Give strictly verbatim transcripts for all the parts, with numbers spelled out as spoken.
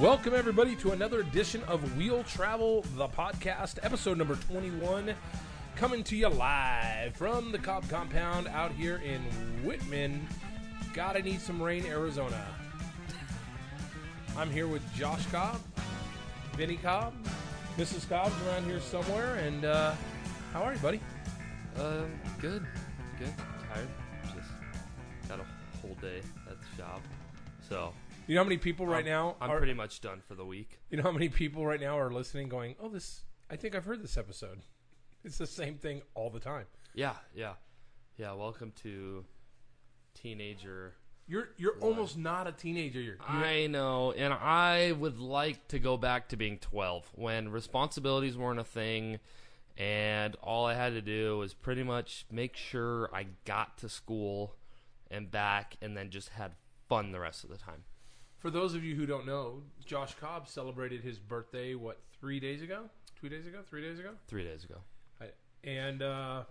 Welcome, everybody, to another edition of Wheel Travel, the podcast, episode number twenty-one, coming to you live from the Cobb Compound out here in Whitman. Gotta need some rain, Arizona. I'm here with Josh Cobb, Vinny Cobb, Missus Cobb's around here somewhere, and uh, how are you, buddy? Uh, good, good. Tired. Just got a whole day at the shop, so. You know how many people right I'm, now I'm are, pretty much done for the week. You know how many people right now are listening going, oh, this, I think I've heard this episode. It's the same thing all the time. Yeah, yeah. Yeah, welcome to teenager. You're you're life. almost not a teenager. You're, you're I know, and I would like to go back to being twelve when responsibilities weren't a thing, and all I had to do was pretty much make sure I got to school and back, and then just had fun the rest of the time. For those of you who don't know, Josh Cobb celebrated his birthday, what, three days ago? Two days ago? Three days ago? Three days ago. And uh,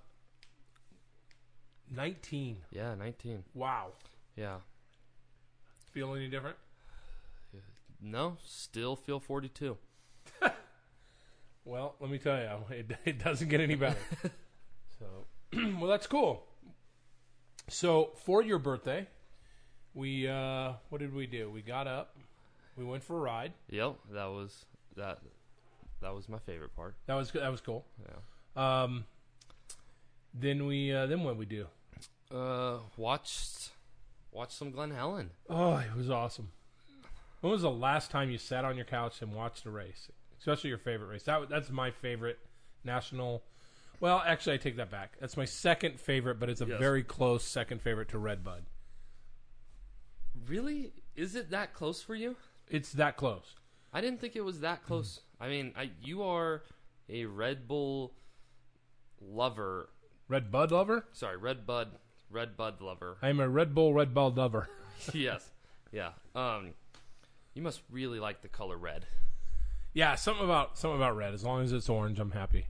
nineteen. Yeah, nineteen. Wow. Yeah. Feel any different? No, still feel forty-two. Well, let me tell you, it, it doesn't get any better. So, well, that's cool. So, for your birthday, we, uh, what did we do? We got up, we went for a ride. Yep, that was that. That was my favorite part. That was that was cool. Yeah. Um. Then we, uh, then what we do? Uh, watched watched some Glen Helen. Oh, it was awesome. When was the last time you sat on your couch and watched a race? Especially your favorite race. That that's my favorite national. Well, actually, I take that back. That's my second favorite, but it's a Yes. very close second favorite to Red Bud. Really? Is it that close for you? It's that close. I didn't think it was that close. I mean, I, you are a Red Bull lover. Red Bud lover? Sorry, Red Bud, Red Bud lover. I am a Red Bull Red Bud lover. Yes, yeah. Um, you must really like the color red. Yeah, something about something about red. As long as it's orange, I'm happy.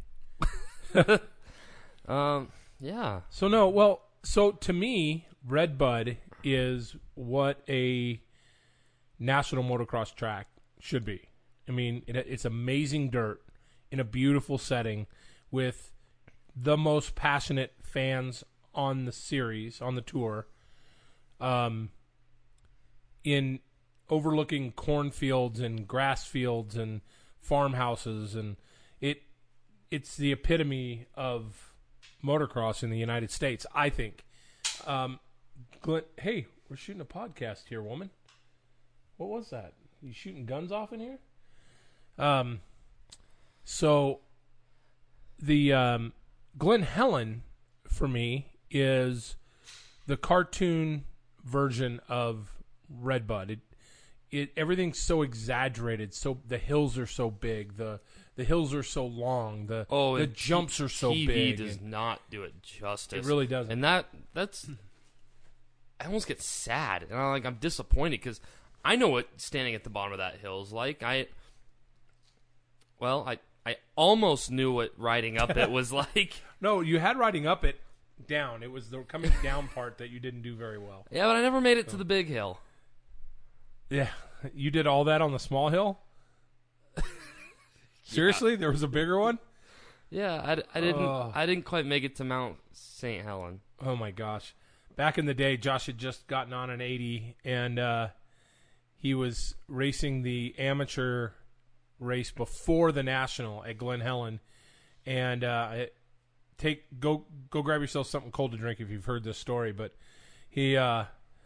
Um, yeah. So no, well, so to me, Red Bud is what a national motocross track should be. I mean, it, it's amazing dirt in a beautiful setting with the most passionate fans on the series, on the tour, um, in overlooking cornfields and grass fields and farmhouses, and it it's the epitome of motocross in the United States, I think. Um, Glenn, hey, we're shooting a podcast here, woman. What was that? You shooting guns off in here? Um, so the um, Glen Helen for me is the cartoon version of Red Bud. It, it everything's so exaggerated. So the hills are so big. The the hills are so long. The Oh, the and jumps are so T V big. does and not do it justice. It really doesn't. And that that's I almost get sad, and I'm like I'm disappointed because I know what standing at the bottom of that hill is like. I well, I I almost knew what riding up it was like. No, you had riding up it down. It was the coming down part that you didn't do very well. Yeah, but I never made it to the big hill. Yeah, you did all that on the small hill? Seriously? There was a bigger one? Yeah, I, I didn't Oh. I didn't quite make it to Mount Saint Helen. Oh, my gosh. Back in the day, Josh had just gotten on an eighty, and uh, he was racing the amateur race before the national at Glen Helen. And uh, take go go grab yourself something cold to drink if you've heard this story. But he uh,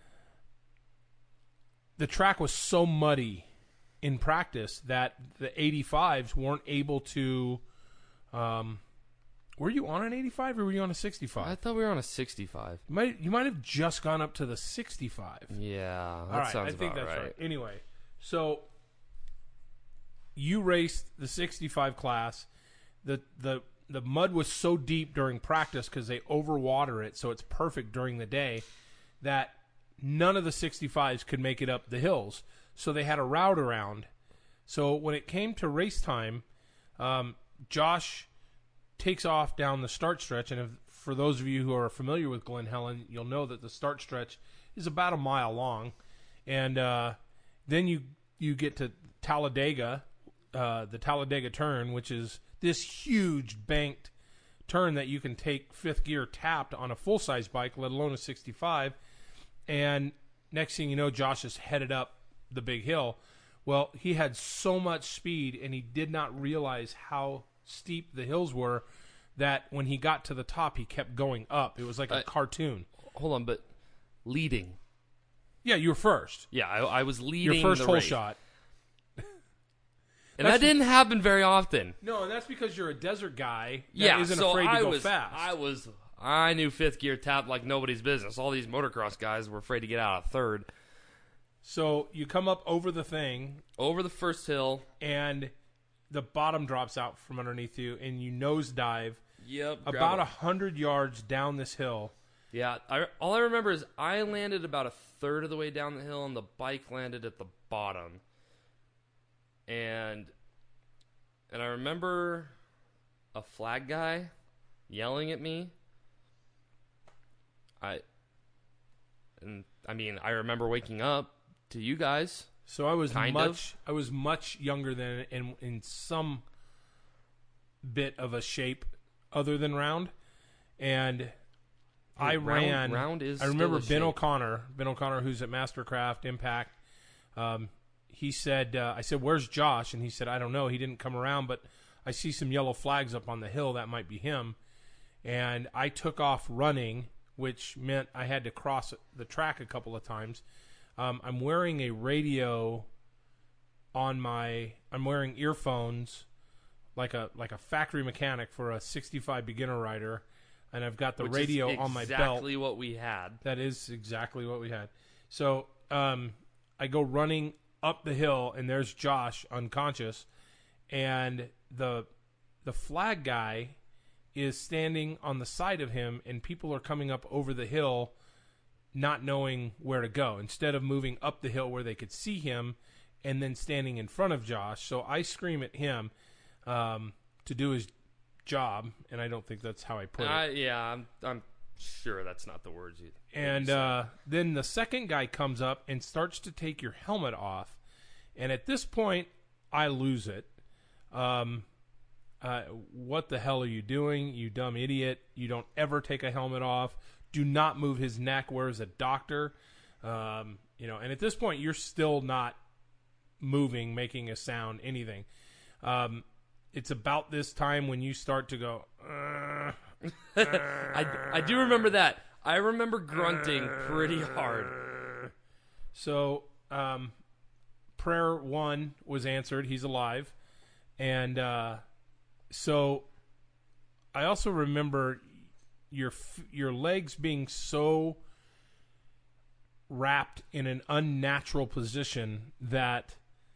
the track was so muddy in practice that the eighty-fives weren't able to. Um, were you on an eighty-five or were you on a sixty-five? I thought we were on a sixty-five. You might you might have just gone up to the sixty-five. Yeah, that All right, sounds I think about that's right. right. Anyway, so you raced the sixty-five class. The the the mud was so deep during practice because they overwater it, so it's perfect during the day, that none of the sixty-fives could make it up the hills. So they had a route around. So when it came to race time, um, Josh takes off down the start stretch, and if, for those of you who are familiar with Glen Helen, you'll know that the start stretch is about a mile long, and uh, then you you get to Talladega, uh, the Talladega turn, which is this huge banked turn that you can take fifth gear tapped on a full-size bike, let alone a sixty-five. And next thing you know, Josh is headed up the big hill. Well, he had so much speed, and he did not realize how steep the hills were, that when he got to the top, he kept going up. It was like a uh, cartoon. Hold on, but leading. Yeah, you were first. Yeah, I, I was leading Your first the hole race. shot. And that didn't happen very often. No, and that's because you're a desert guy that Yeah, isn't so afraid to I go was, fast. I was, I knew fifth gear tapped like nobody's business. All these motocross guys were afraid to get out of third. So you come up over the thing, Over the first hill. and the bottom drops out from underneath you, and you nosedive Yep. about a hundred yards down this hill. Yeah, I, all I remember is I landed about a third of the way down the hill, and the bike landed at the bottom. And and I remember a flag guy yelling at me. I and I mean I remember waking up to you guys. So I was Kind much of. I was much younger than in in some bit of a shape other than round, and I Round- ran. round is I remember still a Ben shape. O'Connor. Ben O'Connor, who's at Mastercraft Impact. Um, he said, uh, "I said, where's Josh?" And he said, "I don't know. He didn't come around, but I see some yellow flags up on the hill. That might be him." And I took off running, which meant I had to cross the track a couple of times. Um, I'm wearing a radio on my. I'm wearing earphones, like a like a factory mechanic for a sixty-five beginner rider, and I've got the Which radio is on my belt. Exactly what we had. That is exactly what we had. So um, I go running up the hill, and there's Josh unconscious, and the the flag guy is standing on the side of him, and people are coming up over the hill, not knowing where to go. Instead of moving up the hill where they could see him, and then standing in front of Josh, so I scream at him um, to do his job, and I don't think that's how I put I, it. yeah, I'm, I'm sure that's not the words you. And you said. uh, then the second guy comes up and starts to take your helmet off. And at this point, I lose it. Um, uh, what the hell are you doing, you dumb idiot? You don't ever take a helmet off. Do not move his neck. Where's a doctor? Um, you know. And at this point, you're still not moving, making a sound, anything. Um, it's about this time when you start to go. Uh, I, I do remember that. I remember grunting pretty hard. So, um, prayer one was answered. He's alive. And uh, so I also remember your f- your legs being so wrapped in an unnatural position that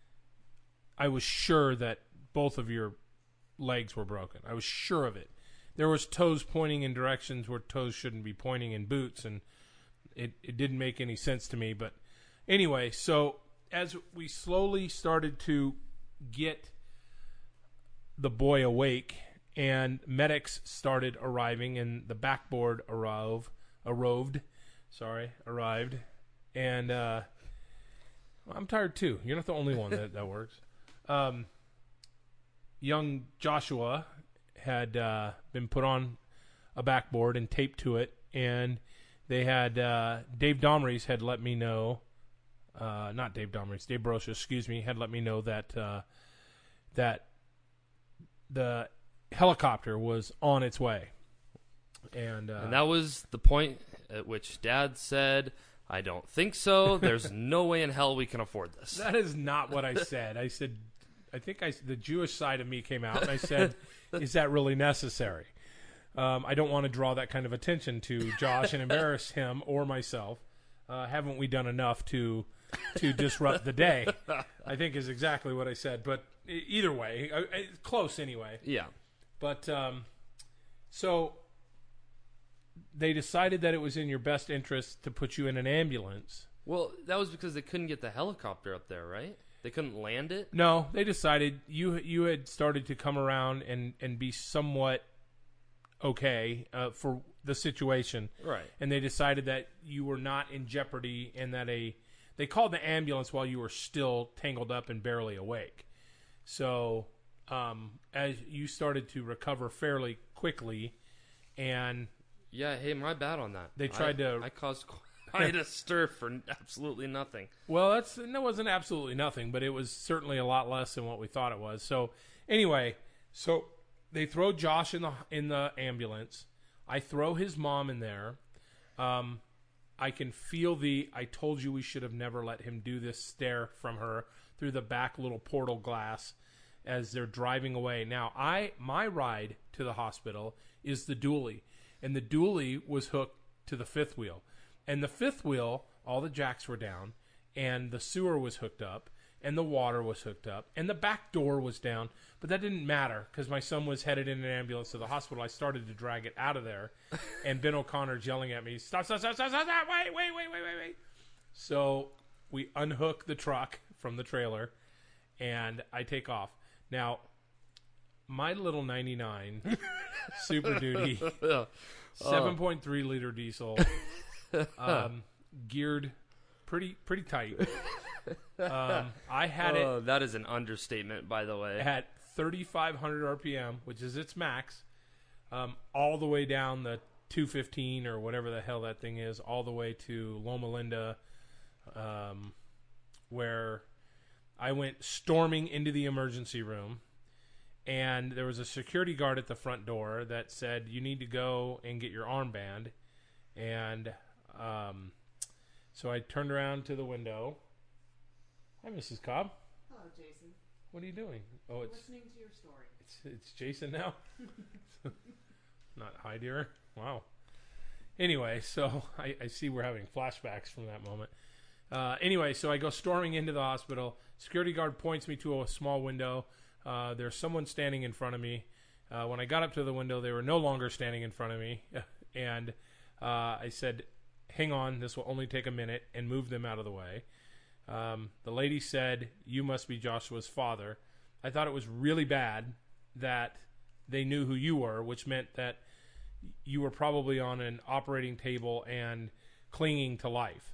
I was sure that both of your legs were broken. I was sure of it. There was toes pointing in directions where toes shouldn't be pointing in boots, and it, it didn't make any sense to me. But anyway, so as we slowly started to get the boy awake, and medics started arriving, and the backboard arrived, arrived, sorry, arrived, and uh, I'm tired too. You're not the only one that, that works. Um, young Joshua had uh, been put on a backboard and taped to it, and they had uh, Dave Domrys had let me know, uh, not Dave Domrys, Dave Brocia, excuse me, had let me know that uh, that the helicopter was on its way, and, uh, And that was the point at which Dad said, I don't think so. There's no way in hell we can afford this. that is not what I said. I said, I think I the Jewish side of me came out, and I said, is that really necessary? Um, I don't want to draw that kind of attention to Josh and embarrass him or myself. Uh, haven't we done enough to to disrupt the day? I think is exactly what I said. But e- either way, I, I, close anyway. Yeah. But um, so they decided that it was in your best interest to put you in an ambulance. Well, that was because they couldn't get the helicopter up there, right? They couldn't land it? No, they decided you you had started to come around and, and be somewhat okay uh, for the situation, Right. and they decided that you were not in jeopardy and that a they called the ambulance while you were still tangled up and barely awake. So um, as you started to recover fairly quickly, and yeah, hey, my bad on that. They tried I, to. I caused quite a stir for absolutely nothing. Well, that's that wasn't absolutely nothing, but it was certainly a lot less than what we thought it was. So anyway, so they throw Josh in the in the ambulance. I throw his mom in there. Um, I can feel the I told you we should have never let him do this stare from her through the back little portal glass as they're driving away. Now, I my ride to the hospital is the dually, and the dually was hooked to the fifth wheel. And the fifth wheel, all the jacks were down, and the sewer was hooked up, and the water was hooked up, and the back door was down. But that didn't matter because my son was headed in an ambulance to the hospital. I started to drag it out of there, and Ben O'Connor's yelling at me, stop, stop, stop, stop, stop, stop, wait, wait, wait, wait, wait, wait. So we unhook the truck from the trailer, and I take off. Now, my little ninety-nine Super Duty seven point three liter diesel, um, geared pretty pretty tight. Um, I had oh, it. That is an understatement, by the way. At thirty-five hundred R P M, which is its max, um, all the way down the two fifteen or whatever the hell that thing is, all the way to Loma Linda, um, where I went storming into the emergency room. And there was a security guard at the front door that said, you need to go and get your armband. And um, so I turned around to the window. Hi, Missus Cobb. Hello, Jason. What are you doing? Oh, it's listening to your story. It's it's Jason now. Not hi, dear. Wow. Anyway, so I, I see we're having flashbacks from that moment. Uh, anyway, so I go storming into the hospital. Security guard points me to a small window. Uh, there's someone standing in front of me. Uh, when I got up to the window, they were no longer standing in front of me. And uh, I said, hang on, this will only take a minute, and moved them out of the way. Um, the lady said, you must be Joshua's father. I thought it was really bad that they knew who you were, which meant that you were probably on an operating table and clinging to life.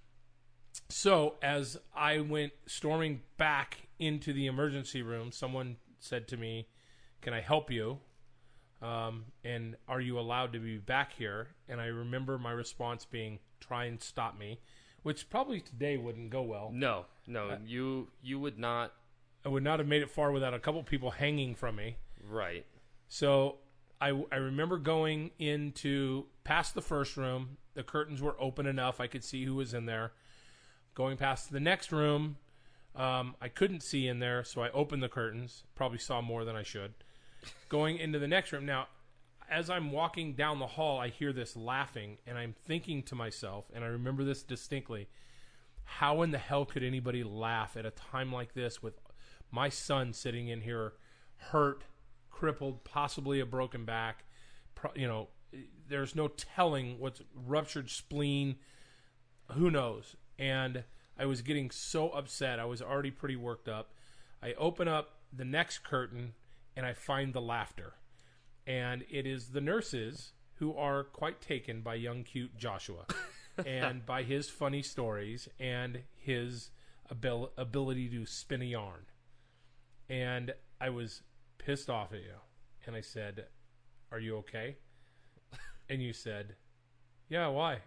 So as I went storming back into the emergency room, someone said to me, can I help you? Um, and are you allowed to be back here? And I remember my response being, try and stop me, which probably today wouldn't go well. No, no, Uh, you you would not. I would not have made it far without a couple people hanging from me. Right. So I, I remember going into past the first room. The curtains were open enough. I could see who was in there. Going past the next room, um, I couldn't see in there, so I opened the curtains. Probably saw more than I should. Going into the next room. Now, as I'm walking down the hall, I hear this laughing, and I'm thinking to myself, and I remember this distinctly, how in the hell could anybody laugh at a time like this with my son sitting in here hurt, crippled, possibly a broken back? Pro- you know, there's no telling what's ruptured spleen. Who knows? And I was getting so upset. I was already pretty worked up. I open up the next curtain, and I find the laughter. And it is the nurses who are quite taken by young, cute Joshua and by his funny stories and his abil- ability to spin a yarn. And I was pissed off at you. And I said, are you okay? And you said, yeah, why?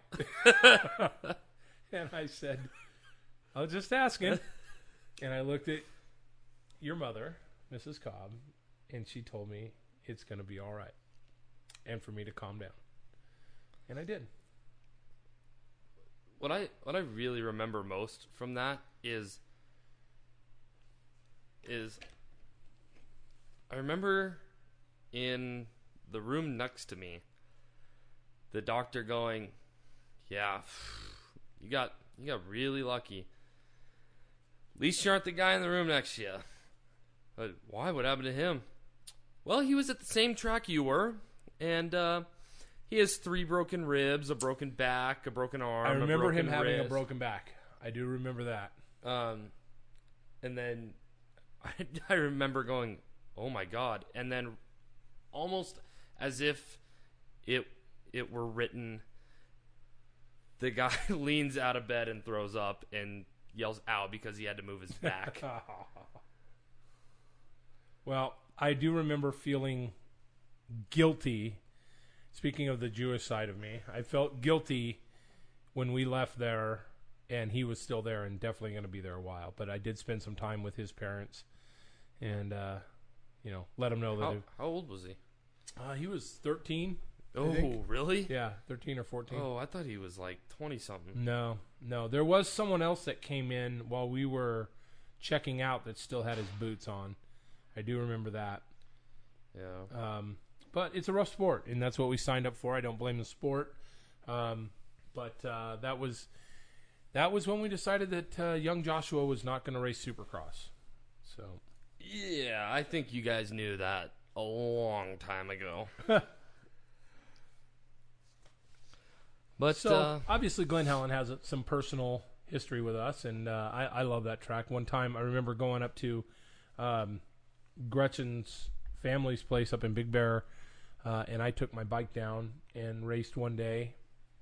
And I said, I was just asking. And I looked at your mother, Missus Cobb, and she told me it's going to be all right. And for me to calm down. And I did. What I what I really remember most from that is is I remember in the room next to me, the doctor going, yeah, you got you got really lucky. At least you aren't the guy in the room next to you. But why? What happened to him? Well, he was at the same track you were, and uh, he has three broken ribs, a broken back, a broken arm. I remember a broken him having wrist. a broken back. I do remember that. Um, and then I, I remember going, oh my God. And then almost as if it it were written the guy leans out of bed and throws up and yells out because he had to move his back. Well, I do remember feeling guilty. Speaking of the Jewish side of me, I felt guilty when we left there and he was still there and definitely going to be there a while. But I did spend some time with his parents and, uh, you know, let him know that. How, it, how old was he? Uh, he was thirteen. Oh, really? Yeah, thirteen or fourteen. Oh, I thought he was like twenty-something. No, no. There was someone else that came in while we were checking out that still had his boots on. I do remember that. Yeah. Um, but it's a rough sport, and that's what we signed up for. I don't blame the sport. Um, but uh, that was that was when we decided that uh, young Joshua was not going to race Supercross. So, yeah, I think you guys knew that a long time ago. But so uh, obviously, Glen Helen has a, some personal history with us, and uh, I, I love that track. One time, I remember going up to um, Gretchen's family's place up in Big Bear, uh, and I took my bike down and raced one day.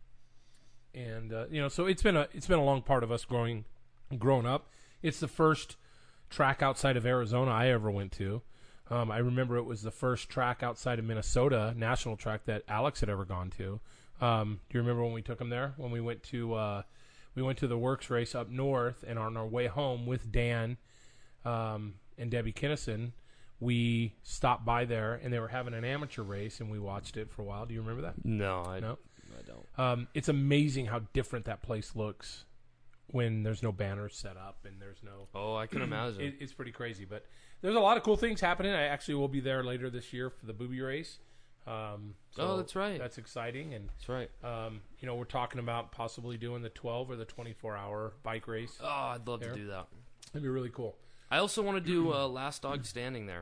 And uh, you know, so it's been a it's been a long part of us growing, growing up. It's the first track outside of Arizona I ever went to. Um, I remember it was the first track outside of Minnesota, national track, that Alex had ever gone to. Um, do you remember when we took him there? When we went to uh, we went to the Works race up north, and on our way home with Dan um, and Debbie Kinnison, we stopped by there, and they were having an amateur race, and we watched it for a while. Do you remember that? no, I, No? I don't. Um, it's amazing how different that place looks when there's no banners set up and there's no. Oh, I can imagine. It, it's pretty crazy, but there's a lot of cool things happening. I actually will be there later this year for the Booby race. Um, so Oh, that's right. That's exciting, and That's right. um, you know, we're talking about possibly doing the twelve or the twenty-four hour bike race. Oh, I'd love There. to do that. That'd be really cool. I also want to do uh, Last Dog Standing there.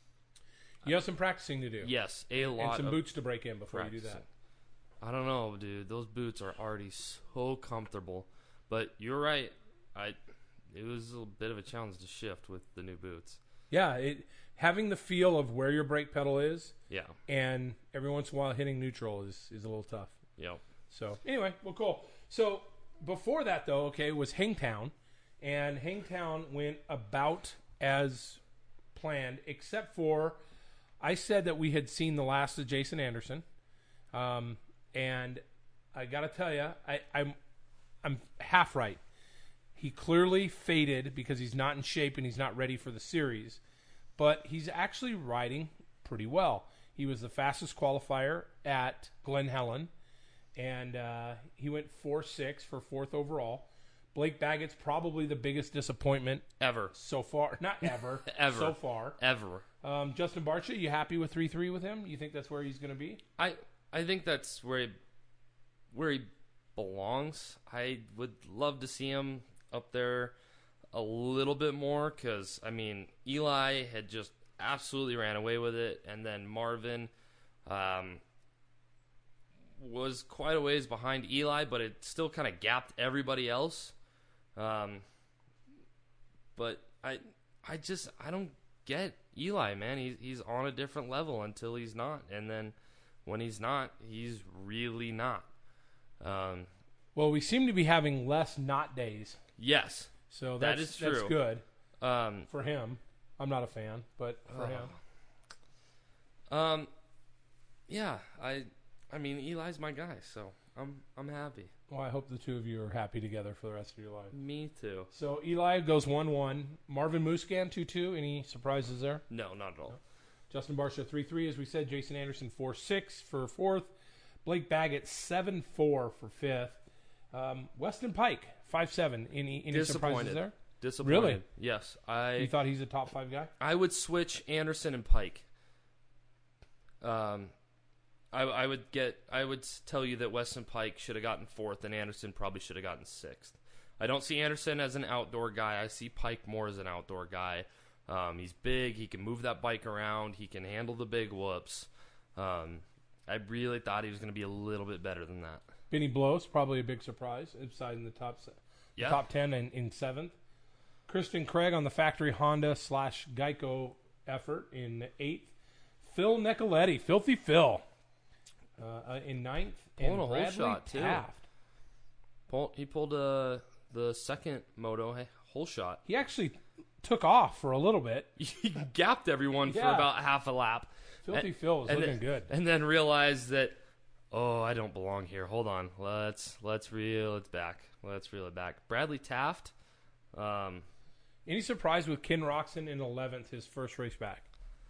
You have some practicing to do. Yes, a and lot some of boots to break in before you do that. practicing. I don't know, dude. Those boots are already so comfortable. But you're right. I it was a bit of a challenge to shift with the new boots. Yeah, it having the feel of where your brake pedal is, Yeah. and every once in a while hitting neutral is is a little tough. Yep. So anyway, well, cool. So before that, though, okay, was Hangtown, and Hangtown went about as planned, except for I said that we had seen the last of Jason Anderson, um, and I got to tell you, I, I'm I'm half right. He clearly faded because he's not in shape and he's not ready for the series, but he's actually riding pretty well. He was the fastest qualifier at Glen Helen, and uh, he went four six for fourth overall. Blake Baggett's probably the biggest disappointment Ever. so far. Not ever. Ever. So far. Ever. Um, Justin Barcia, you happy with three three with him? You think that's where he's going to be? I I think that's where he, where he belongs. I would love to see him up there a little bit more because, I mean, Eli had just absolutely ran away with it, and then Marvin um, was quite a ways behind Eli, but it still kind of gapped everybody else. Um, but I I just, I don't get Eli, man. He's, he's on a different level until he's not, and then when he's not, he's really not. Um, Well, we seem to be having less not days, yes, so That that's, is that's true. good um, for him. I'm not a fan, but for Uh, him. um, yeah. I, I mean, Eli's my guy, so I'm, I'm happy. Well, I hope the two of you are happy together for the rest of your life. Me too. So Eli goes one one. Marvin Muscan two two. Any surprises there? No, not at all. Justin Barcia three three, as we said. Jason Anderson four six for fourth. Blake Baggett seven four for fifth. Um, Weston Pike five seven. Any any surprises Disappointed. there? Disappointed. Really? Yes. I You thought he's a top five guy? I would switch Anderson and Pike. Um, I, I would get. I would s- tell you that Weston Pike should have gotten fourth, and Anderson probably should have gotten sixth. I don't see Anderson as an outdoor guy. I see Pike more as an outdoor guy. Um, he's big. He can move that bike around. He can handle the big whoops. Um, I really thought he was going to be a little bit better than that. Benny Blows, probably a big surprise, inside in the top se- Yeah. top ten and in seventh. Kristen Craig on the factory Honda slash Geico effort in eighth. Phil Nicoletti, Filthy Phil, uh, uh, in ninth. Pulling and a whole Bradley shot, too. Taft. Pull, he pulled uh, the second moto hey, whole shot. He actually took off for a little bit. He gapped everyone for Yeah. about half a lap. Filthy And- Phil was and looking then, good. And then realized that, oh, I don't belong here. Hold on. Let's let's reel it back. Let's reel it back. Bradley Taft. Um, Any surprise with Ken Roxon in eleventh, his first race back?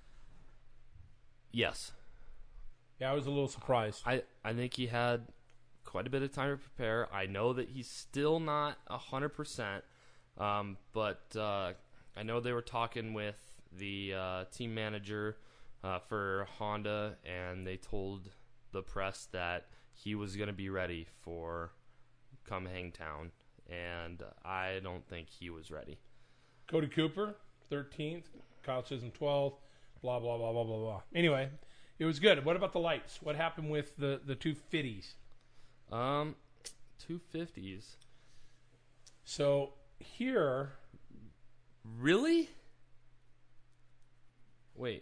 yes. Yeah, I was a little surprised. I, I think he had quite a bit of time to prepare. I know that he's still not one hundred percent, um, but uh, I know they were talking with the uh, team manager uh, for Honda, and they told the press that he was going to be ready for come Hangtown, and I don't think he was ready. Cody Cooper, thirteenth. Kyle Chisholm, twelfth. Blah, blah, blah, blah, blah, blah. Anyway, it was good. What about the lights? What happened with the, the two fifties? Um, two fifties. So here, Really? Wait.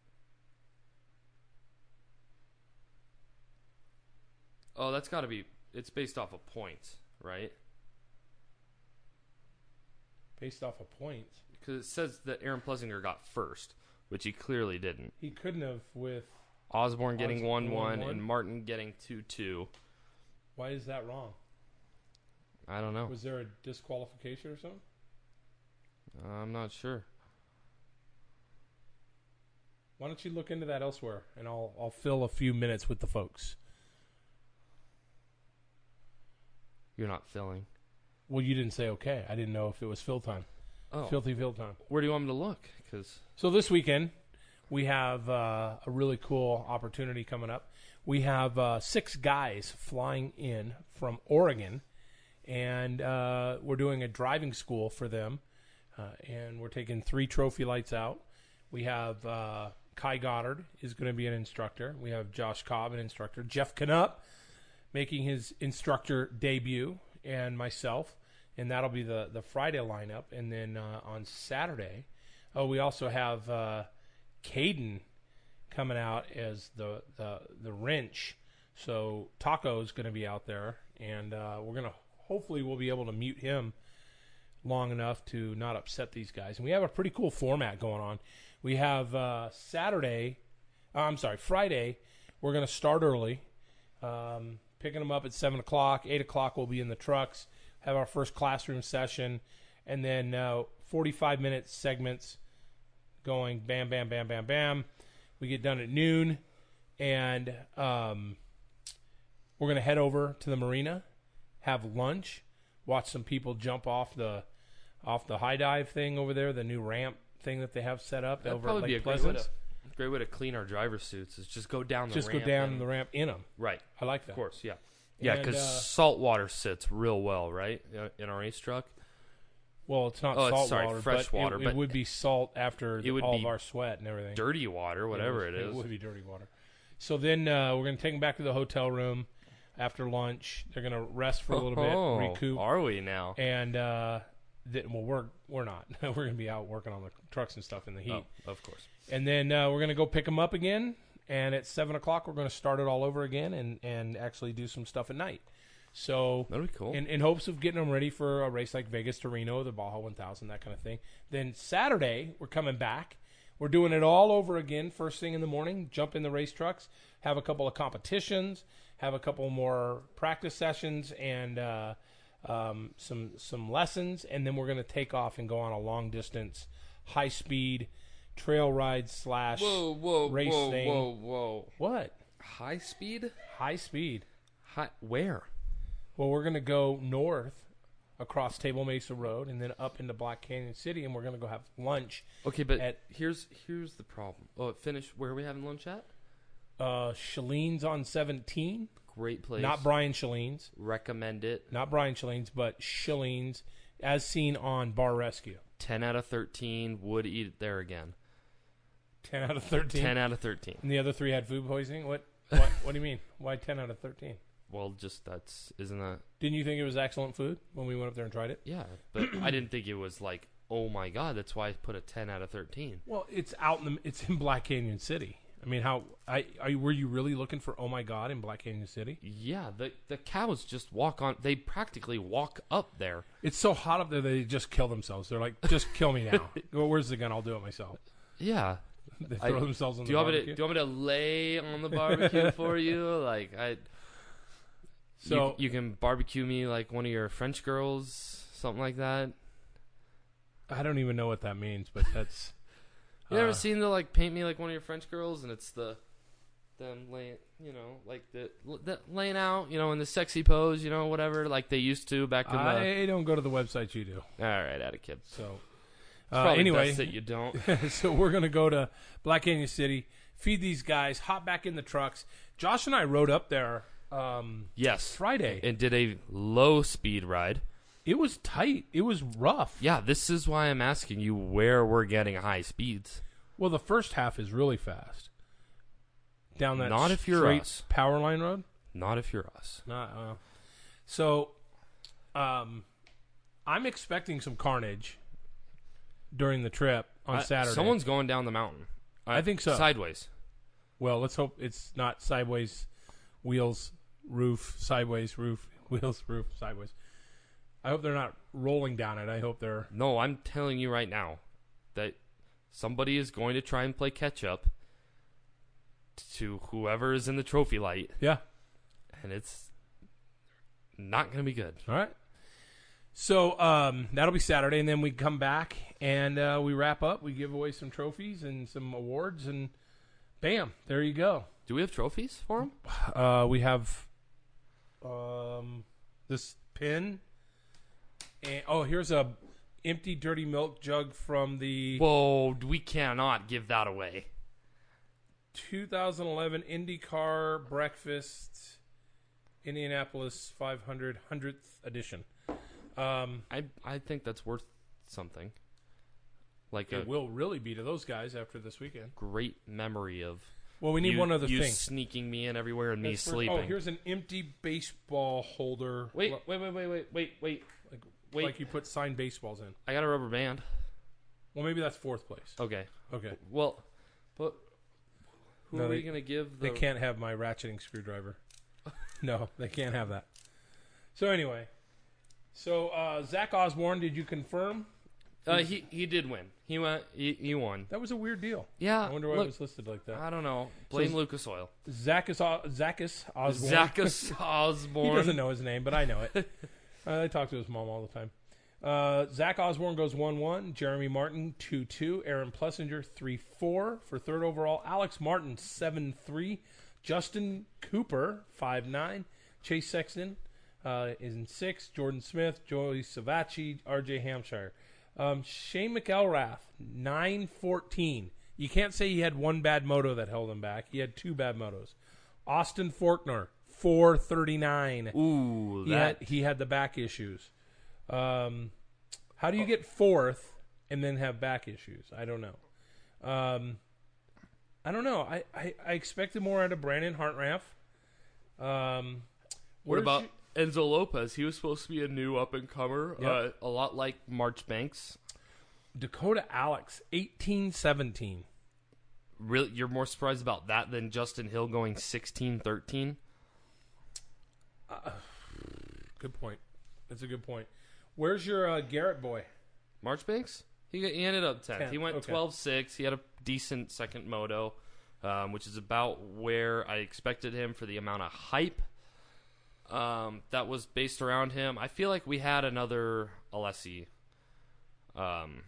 Oh, that's got to be. It's based off of points, right? based off of points, Because it says that Aaron Plessinger got first, which he clearly didn't. he couldn't have with. Osborne getting Osborne one one one. and Martin getting two two. Why is that wrong? I don't know. Was there a disqualification or something? I'm not sure. Why don't you look into that elsewhere, and I'll I'll fill a few minutes with the folks. You're not filling. Well, you didn't say okay. I didn't know if it was fill time. Oh, Filthy fill time. where do you want me to look? Because So this weekend, we have uh, a really cool opportunity coming up. We have uh, six guys flying in from Oregon, and uh, we're doing a driving school for them. Uh, and we're taking three trophy lights out. We have uh, Kai Goddard is going to be an instructor. We have Josh Cobb, an instructor. Jeff Canup making his instructor debut, and myself. And that'll be the, the Friday lineup. And then uh, on Saturday, oh, we also have uh, Caden coming out as the, the, the wrench. So Taco's going to be out there. And uh, we're going to, hopefully we'll be able to mute him long enough to not upset these guys. And we have a pretty cool format going on. We have uh, Saturday, uh, I'm sorry, Friday, we're going to start early, um, picking them up at seven o'clock. eight o'clock we'll be in the trucks, have our first classroom session, and then uh, forty-five minute segments going bam, bam, bam, bam, bam. We get done at noon, and um, we're going to head over to the marina, have lunch, watch some people jump off the off the high dive thing over there, the new ramp thing that they have set up that'd over at probably be Lake a great way, to, Pleasance. great way to clean our driver suits is just go down the Just ramp. go down and- the ramp in them. Right. I like that. Of course, yeah. Yeah, And, because uh, salt water sits real well, right, uh, in our race truck. Well, it's not Oh, it's- salt sorry, water, fresh but water, it, it but would be salt after it would all be of our sweat and everything. Dirty water, whatever it, it was- is. It would be dirty water. So then uh, we're going to take them back to the hotel room after lunch. They're going to rest for a little Oh, bit, recoup, are we now? and uh, th- well, we're we're not. We're going to be out working on the trucks and stuff in the heat. Oh, of course. And then uh, we're going to go pick them up again. And at seven o'clock, we're going to start it all over again and, and actually do some stuff at night. So, That'd be cool. in, in hopes of getting them ready for a race like Vegas to Reno, the Baja one thousand, that kind of thing. Then Saturday, we're coming back. We're doing it all over again first thing in the morning. Jump in the race trucks, have a couple of competitions, have a couple more practice sessions, and uh, um, some some lessons. And then we're going to take off and go on a long distance, high speed trail ride slash whoa, whoa, race whoa, thing. whoa, whoa. What? High speed? High speed. High, where? Well, we're going to go north across Table Mesa Road and then up into Black Canyon City, and we're going to go have lunch Okay, but at here's here's the problem. Oh, it finished. Where are we having lunch at? uh, Shalene's on seventeen. Great place. Not Brian Shalene's. Recommend it. Not Brian Shalene's, but Shalene's, as seen on Bar Rescue. ten out of thirteen. Would eat it there again. ten out of thirteen. ten out of thirteen. And the other three had food poisoning? What What, what do you mean? Why ten out of thirteen? Well, just that's isn't that? Didn't you think it was excellent food when we went up there and tried it? Yeah, but I didn't think it was like, oh my god. That's why I put a ten out of thirteen. Well, it's out in the, it's in Black Canyon City. I I mean, how I, I were you really looking for Oh My God in Black Canyon City? Yeah, the the cows just walk on. They practically walk up there. It's so hot up there they just kill themselves. They're like, just kill me now. Well, where's the gun? I'll do it myself. Yeah. They throw I, themselves on do the you want me barbecue. to, do you want me to lay on the barbecue for you? Like I. So you, you can barbecue me like one of your French girls, something like that. I don't even know what that means, but that's. You uh, ever seen the like paint me like one of your French girls, and it's the them laying, you know, like the, the laying out, you know, in the sexy pose, you know, whatever, like they used to back in the. I don't go to the websites you do. All right, at a kid. So It's uh, probably anyway, best that you don't. so we're gonna go to Black Canyon City, feed these guys, hop back in the trucks. Josh and I rode up there um, Yes, Friday. and did a low speed ride. It was tight. It was rough. Yeah, this is why I'm asking you where we're getting high speeds. Well, the first half is really fast. Down that Not if you're straight us. power line road. Not if you're us. Not uh, so. Um, I'm expecting some carnage during the trip on I- Saturday. Someone's going down the mountain. I think so. Sideways. Well, let's hope it's not sideways wheels, roof, sideways roof, wheels, roof, sideways. I hope they're not rolling down it. I hope they're. No, I'm telling you right now that somebody is going to try and play catch up to whoever is in the trophy light, Yeah. and it's not going to be good. All right. So um, that'll be Saturday, and then we come back and uh, we wrap up. We give away some trophies and some awards, and bam, there you go. Do we have trophies for him? Uh, we have um, this pin. And, oh, here's a empty, dirty milk jug from the Whoa, we cannot give that away. two thousand eleven IndyCar Breakfast Indianapolis five hundred hundredth edition. Um, I I think that's worth something. Like a it will really be to those guys after this weekend. great memory of Well, we need you, one other you thing. sneaking me in everywhere and me That's for- sleeping. Oh, here's an empty baseball holder. wait, Lo- wait, wait, wait, wait, wait, wait, like, wait. like you put signed baseballs in. I got a rubber band. Well, maybe that's fourth place. Okay. Okay. Well, but who No, are we they- going to give the... They can't have my ratcheting screwdriver. No, they can't have that. So anyway, so uh, Zach Osborne, did you confirm? Uh, he he did win. He went. He, he won. That was a weird deal. Yeah. I wonder why look, it was listed like that. I don't know. Blame So- Lucas Oil. Zachus, O- Zachus Osborne. Zacchus He Osborne. doesn't know his name, but I know it. uh, I talk to his mom all the time. Uh, Zach Osborne goes one one. Jeremy Martin two two. Aaron Plessinger three four for third overall. Alex Martin seven three. Justin Cooper five nine. Chase Sexton uh, is in six. Jordan Smith, Joey Savacci, R J Hampshire. Um, Shane McElrath nine fourteen. You can't say he had one bad moto that held him back. He had two bad motos. Austin Faulkner four thirty-nine. Ooh, He that. had he had the back issues. Um, how do you get fourth and then have back issues? I don't know. Um, I don't know. I, I, I expected more out of Brandon Hartranft. Um, What where's about you- Enzo Lopez? He was supposed to be a new up and comer, Yep. uh, a lot like March Banks. Dakota Alex eighteen seventeen? Really, you're more surprised about that than Justin Hill going sixteen thirteen? Good point. That's a good point. Where's your uh, Garrett boy? March Banks? He, got, he ended up tenth. tenth, He went okay. twelve six. He had a decent second moto, um, which is about where I expected him for the amount of hype um, that was based around him. I feel like we had another Alessi. Um,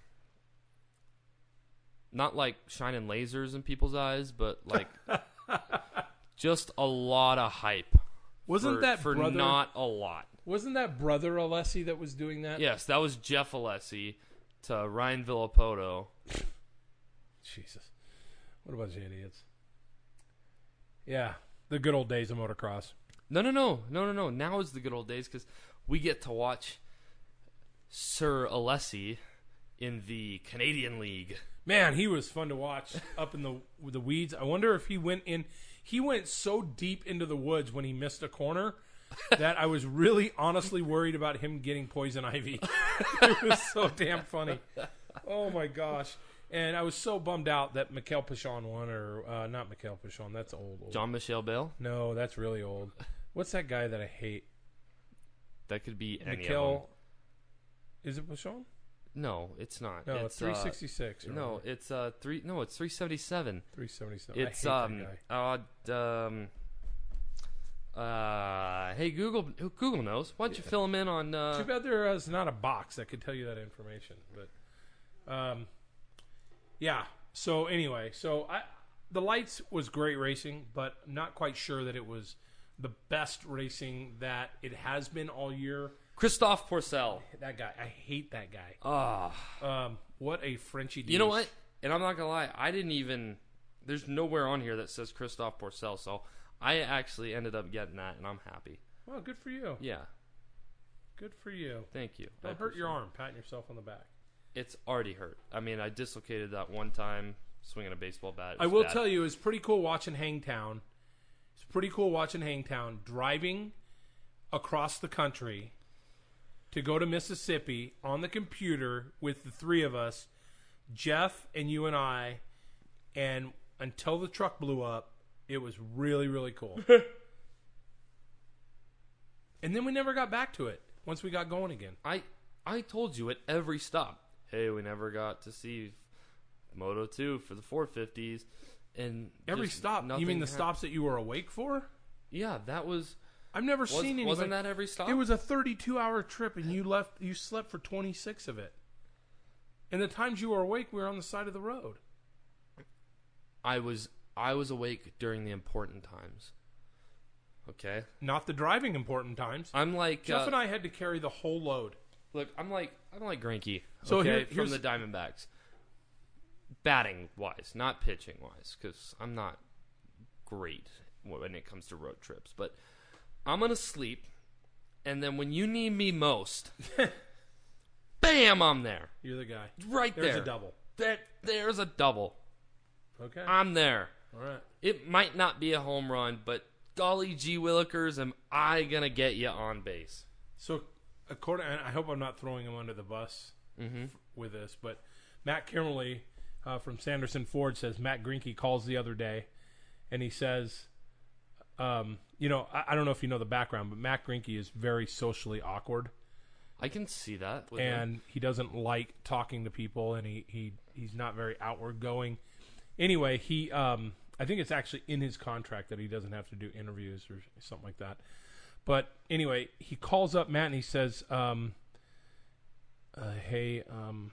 not like shining lasers in people's eyes, but like just a lot of hype. Wasn't for, that for brother? not a lot? Wasn't that brother Alessi that was doing that? Yes, that was Jeff Alessi to Ryan Villapoto. Jesus. What a bunch of idiots. Yeah, the good old days of motocross. No, no, no, no, no, no. Now is the good old days because we get to watch Sir Alessi in the Canadian League. Man, he was fun to watch up in the with the weeds. I wonder if he went in. He went so deep into the woods when he missed a corner that I was really honestly worried about him getting poison ivy. It was so damn funny. Oh my gosh. And I was so bummed out that Mikael Pichon won, or uh, not Mikael Pichon. That's old, old. John Michelle Bale. No, that's really old. What's that guy that I hate? That could be any Mikael. of them. Is it Pichon? No, it's not. No, it's three sixty-six. Uh, no, it's uh three. No, it's three seventy-seven. three seventy-seven. It's I hate um that guy. uh, um uh hey Google Google knows. Why don't you fill him in on? Uh, Too bad there is not a box that could tell you that information. But, um, yeah. So anyway, so I the lights was great racing, but I'm not quite sure that it was the best racing that it has been all year. Christophe Pourcel. That guy, I hate that guy. Ah, Um, what a Frenchie. you know what? And I'm not gonna lie, I didn't even. There's nowhere on here that says Christophe Pourcel, so I actually ended up getting that, and I'm happy. Well, good for you. Yeah, Good for you. thank you. I Don't hurt your appreciate arm, patting yourself on the back. it. It's already hurt. I mean, I dislocated that one time swinging a baseball bat. It I was will bad. tell you, it's pretty cool watching Hangtown. It's pretty cool watching Hangtown driving across the country to go to Mississippi on the computer with the three of us, Jeff and you and I, and until the truck blew up, it was really, really cool. And then we never got back to it once we got going again. I I told you at every stop, hey, we never got to see Moto two for the four fifties, and Every just stop? You nothing mean the hap- stops that you were awake for? Yeah, that was. I've never Was, seen anybody. wasn't that every stop? It was a thirty-two hour trip, and you left. You slept for twenty-six of it. And the times you were awake, we were on the side of the road. I was I was awake during the important times. Okay, Not the driving important times. I'm like Jeff uh, and I had to carry the whole load. Look, I'm like I'm like Greinke. So okay, here- from here's- the Diamondbacks, batting wise, not pitching wise, because I'm not great when it comes to road trips. But I'm gonna sleep, and then when you need me most, bam, I'm there, You're the guy. right There's there. a double. There, there's a double. Okay. I'm there. All right. It might not be a home run, but golly gee willikers, am I gonna get you on base? So, according, and I hope I'm not throwing him under the bus Mm-hmm. f- with this, but Matt Kimmerly uh, from Sanderson Ford says Matt Greinke calls the other day, and he says, um, you know, I, I don't know if you know the background, but Matt Greinke is very socially awkward, I can see that. With him. and he doesn't like talking to people, and he, he he's not very outward going. Anyway, he um, I think it's actually in his contract that he doesn't have to do interviews or something like that. But anyway, he calls up Matt and he says, um, uh, "Hey, um,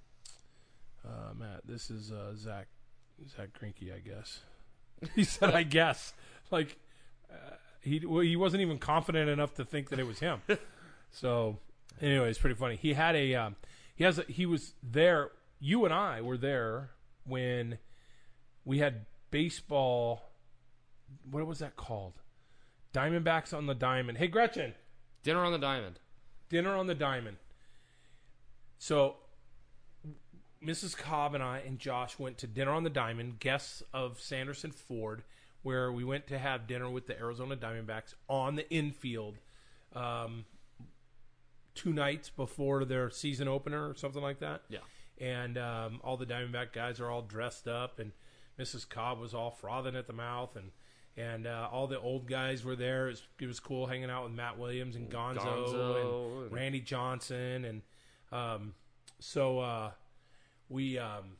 uh, Matt, this is uh, Zach Zach Greinke, I guess." He said, "I guess." Like uh, he well, he wasn't even confident enough to think that it was him. So anyway, it's pretty funny. He had a um, he has a, he was there. You and I were there when we had baseball. What was that called? Diamondbacks on the Diamond. Hey, Gretchen, Dinner on the Diamond. dinner on the Diamond. So Missus Cobb and I and Josh went to dinner on the Diamond, guests of Sanderson Ford, where we went to have dinner with the Arizona Diamondbacks on the infield um, two nights before their season opener or something like that. Yeah. And um, all the Diamondback guys are all dressed up, and Missus Cobb was all frothing at the mouth, and and uh, all the old guys were there. It was, it was cool hanging out with Matt Williams and Gonzo, Gonzo and and- Randy Johnson, and um, so uh, we um,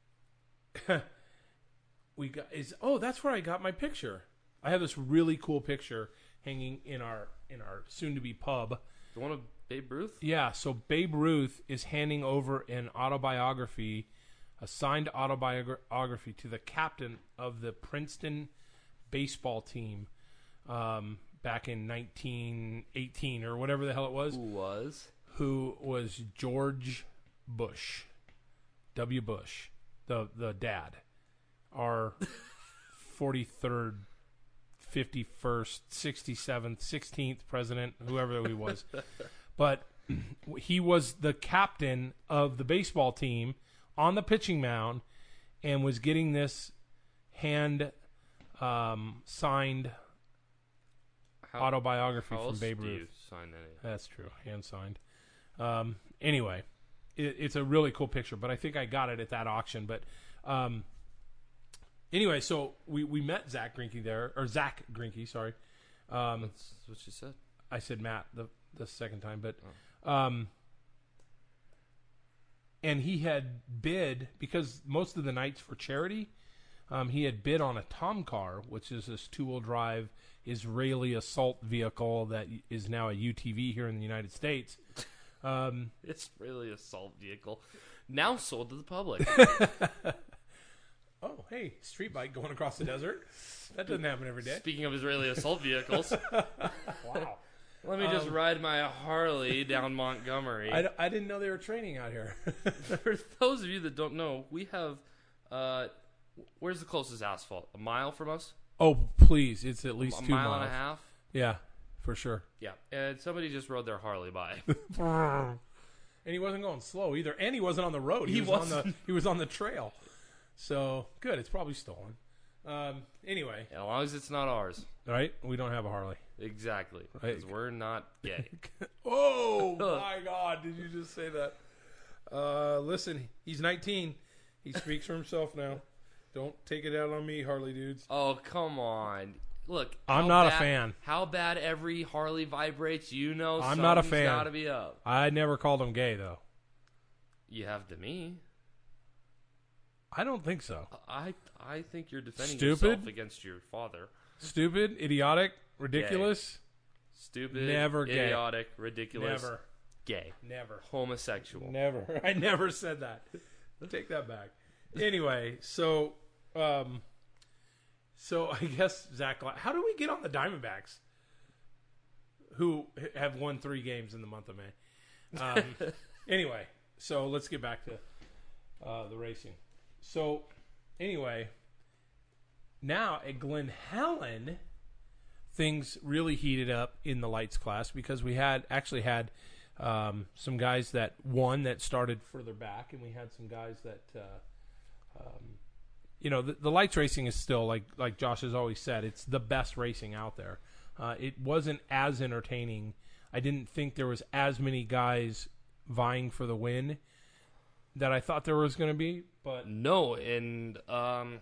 we got is oh that's where I got my picture. I have this really cool picture hanging in our in our soon to be pub. The one of Babe Ruth? Yeah, so Babe Ruth is handing over an autobiography, a signed autobiography to the captain of the Princeton baseball team um, back in nineteen eighteen or whatever the hell it was, Who was? who was George Bush, W. Bush, the the dad, our forty-third, fifty-first, sixty-seventh, sixteenth president, whoever he was. But he was the captain of the baseball team on the pitching mound and was getting this hand um, signed How, autobiography how from else Babe do you Ruth. sign any? That's true, hand signed. Um, anyway, it, it's a really cool picture. But I think I got it at that auction. But um, anyway, so we, we met Zach Greinke there, or Zach Greinke, sorry. Um, That's what she said. I said Matt the the second time, but um, and he had bid because most of the nights for charity, um, he had bid on a Tomcar, which is this two-wheel drive Israeli assault vehicle that is now a U T V here in the United States. Um, It's really a assault vehicle, now sold to the public. oh, hey, street bike going across the desert. That doesn't happen every day. Speaking of Israeli assault vehicles, Wow. let me just Um, ride my Harley down Montgomery. I, I didn't know they were training out here. For those of you that don't know, we have. Uh, where's the closest asphalt? A mile from us? Oh, please. It's at least a two mile miles. and a half? Yeah, for sure. Yeah. And somebody just rode their Harley by. And he wasn't going slow either. And he wasn't on the road. He, He was on the wasn't. he was on the trail. So good. It's probably stolen. Um, anyway, As long as it's not ours. right? We don't have a Harley. Exactly. Right. Because we're not gay. Oh my God! Did you just say that? Uh, listen, he's nineteen. He speaks for himself now. Don't take it out on me, Harley dudes. Oh, come on. Look. I'm how not a bad- fan. How bad every Harley vibrates, you know I'm not a something's fan. gotta be up. I never called him gay though. You have to me. I don't think so. I I think you're defending Stupid? yourself against your father. Stupid, idiotic, ridiculous. Stupid, Never gay. idiotic, ridiculous, Never, gay, never. homosexual. Never. I never said that. Take that back. Anyway, so um so I guess Zach, how do we get on the Diamondbacks, who have won three games in the month of May? Um, anyway, so let's get back to uh, the racing. So anyway, now at Glen Helen, things really heated up in the lights class because we had actually had um, some guys that won that started further back, and we had some guys that, uh, um, you know, the, the lights racing is still like like Josh has always said, it's the best racing out there. Uh, it wasn't as entertaining. I didn't think there was as many guys vying for the win that I thought there was going to be, but No, and um,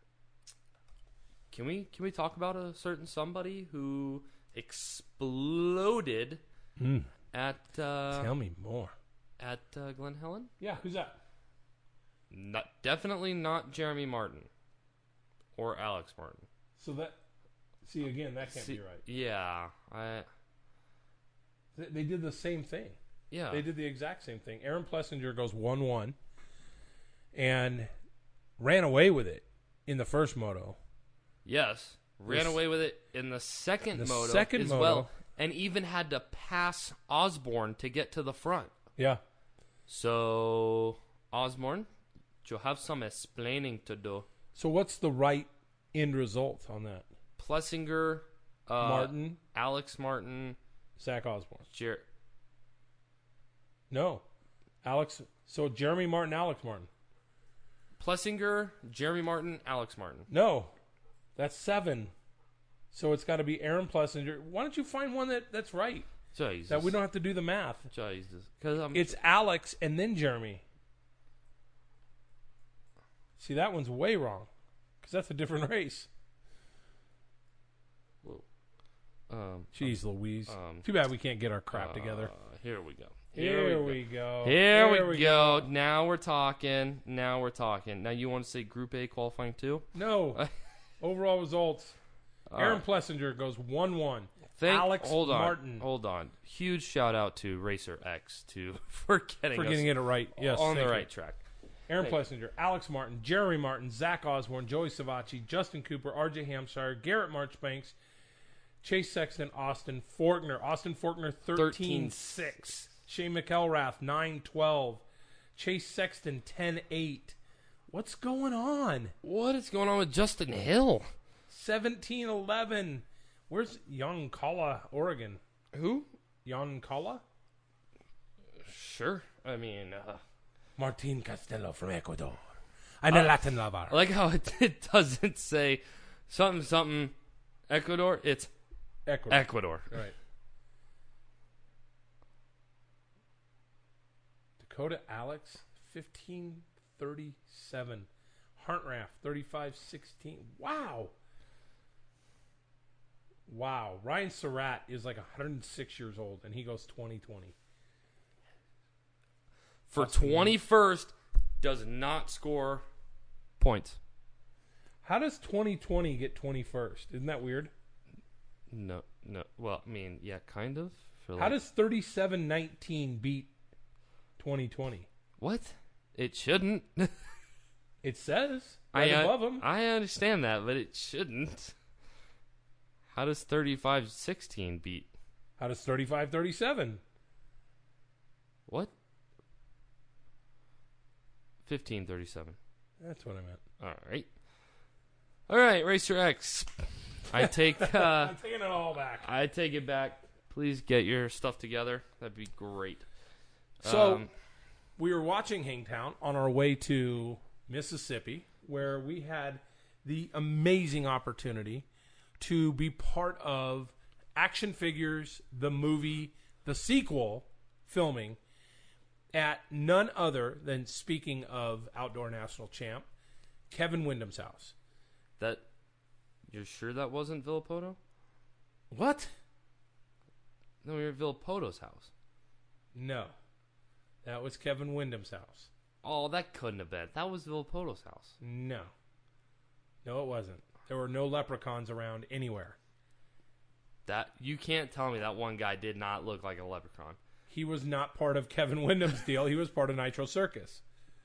can we can we talk about a certain somebody who exploded mm, at uh, tell me more. at uh, Glen Helen? Yeah, who's that? Not definitely not Jeremy Martin or Alex Martin. So that, see again, that can't See- be right. Yeah, I They, they did the same thing. yeah. They did the exact same thing. Aaron Plessinger goes one one and ran away with it in the first moto. Yes, ran This- away with it in the second The moto second as moto. well, and even had to pass Osborne to get to the front. Yeah. So Osborne, you have some explaining to do. So what's the right end result on that? Plessinger, uh, Martin, Alex Martin, Zach Osborne. Jer- No. Alex. So Jeremy Martin, Alex Martin. Plessinger, Jeremy Martin, Alex Martin. No. That's seven. So it's got to be Aaron Plessinger. Why don't you find one that, that's right? Jesus. That we don't have to do the math. Jesus. Because I'm. It's Alex and then Jeremy. See, that one's way wrong. Because that's a different race. Whoa. Um, Jeez Louise. um, Too bad we can't get our crap uh, together. Here we go. Here we go. Here, we, go. Now we're talking. Now we're talking. Now you want to say Group A qualifying too? No. Overall results. Aaron Uh, Plessinger goes one one. thank, Alex hold on, Martin. Hold on. Huge shout out to Racer X to for getting For us getting it right. Yes. on the thank you. right track. Aaron Thank Plessinger, Alex Martin, Jeremy Martin, Zach Osborne, Joey Savacci, Justin Cooper, R J Hampshire, Garrett Marchbanks, Chase Sexton, Austin Forkner. Austin Forkner, thirteen six. Shane McElrath, nine twelve. Chase Sexton, ten eight. What's going on? What is going on with Justin Hill? seventeen eleven. Where's Yoncalla, Oregon? Who? Yoncalla? Sure. I mean, uh, Martin Castello from Ecuador. And a Latin lover. I like how it, it doesn't say something something Ecuador. It's Ecuador. Ecuador. Right. Dakota Alex, fifteen thirty-seven. Hartranft, thirty-five sixteen. Wow. Wow. Ryan Surratt is like one hundred six years old, and he goes twenty twenty. For That's weird. twenty-first, does not score points. How does twenty twenty get twenty-first? Isn't that weird? No, no. Well, I mean, yeah, kind of. For How like, does thirty-seven nineteen beat twenty twenty? what? It shouldn't. It says right I, above him. I understand that, but it shouldn't. How does thirty-five sixteen beat? How does thirty-five thirty-seven? What? fifteen thirty-seven. That's what I meant. All right. All right, Racer X. I take uh, I'm taking it all back. I take it back. Please get your stuff together. That'd be great. So Um, we were watching Hangtown on our way to Mississippi, where we had the amazing opportunity to be part of Action Figures, the movie, the sequel filming at none other than, speaking of outdoor national champ, Kevin Windham's house. that you're sure that wasn't Villapoto? What? No, you're at Villapoto's house. No. That was Kevin Windham's house. Oh, that couldn't have been. That was Villapoto's house. No. No, it wasn't. There were no leprechauns around anywhere. That you can't tell me that one guy did not look like a leprechaun. He was not part of Kevin Windham's deal. He was part of Nitro Circus.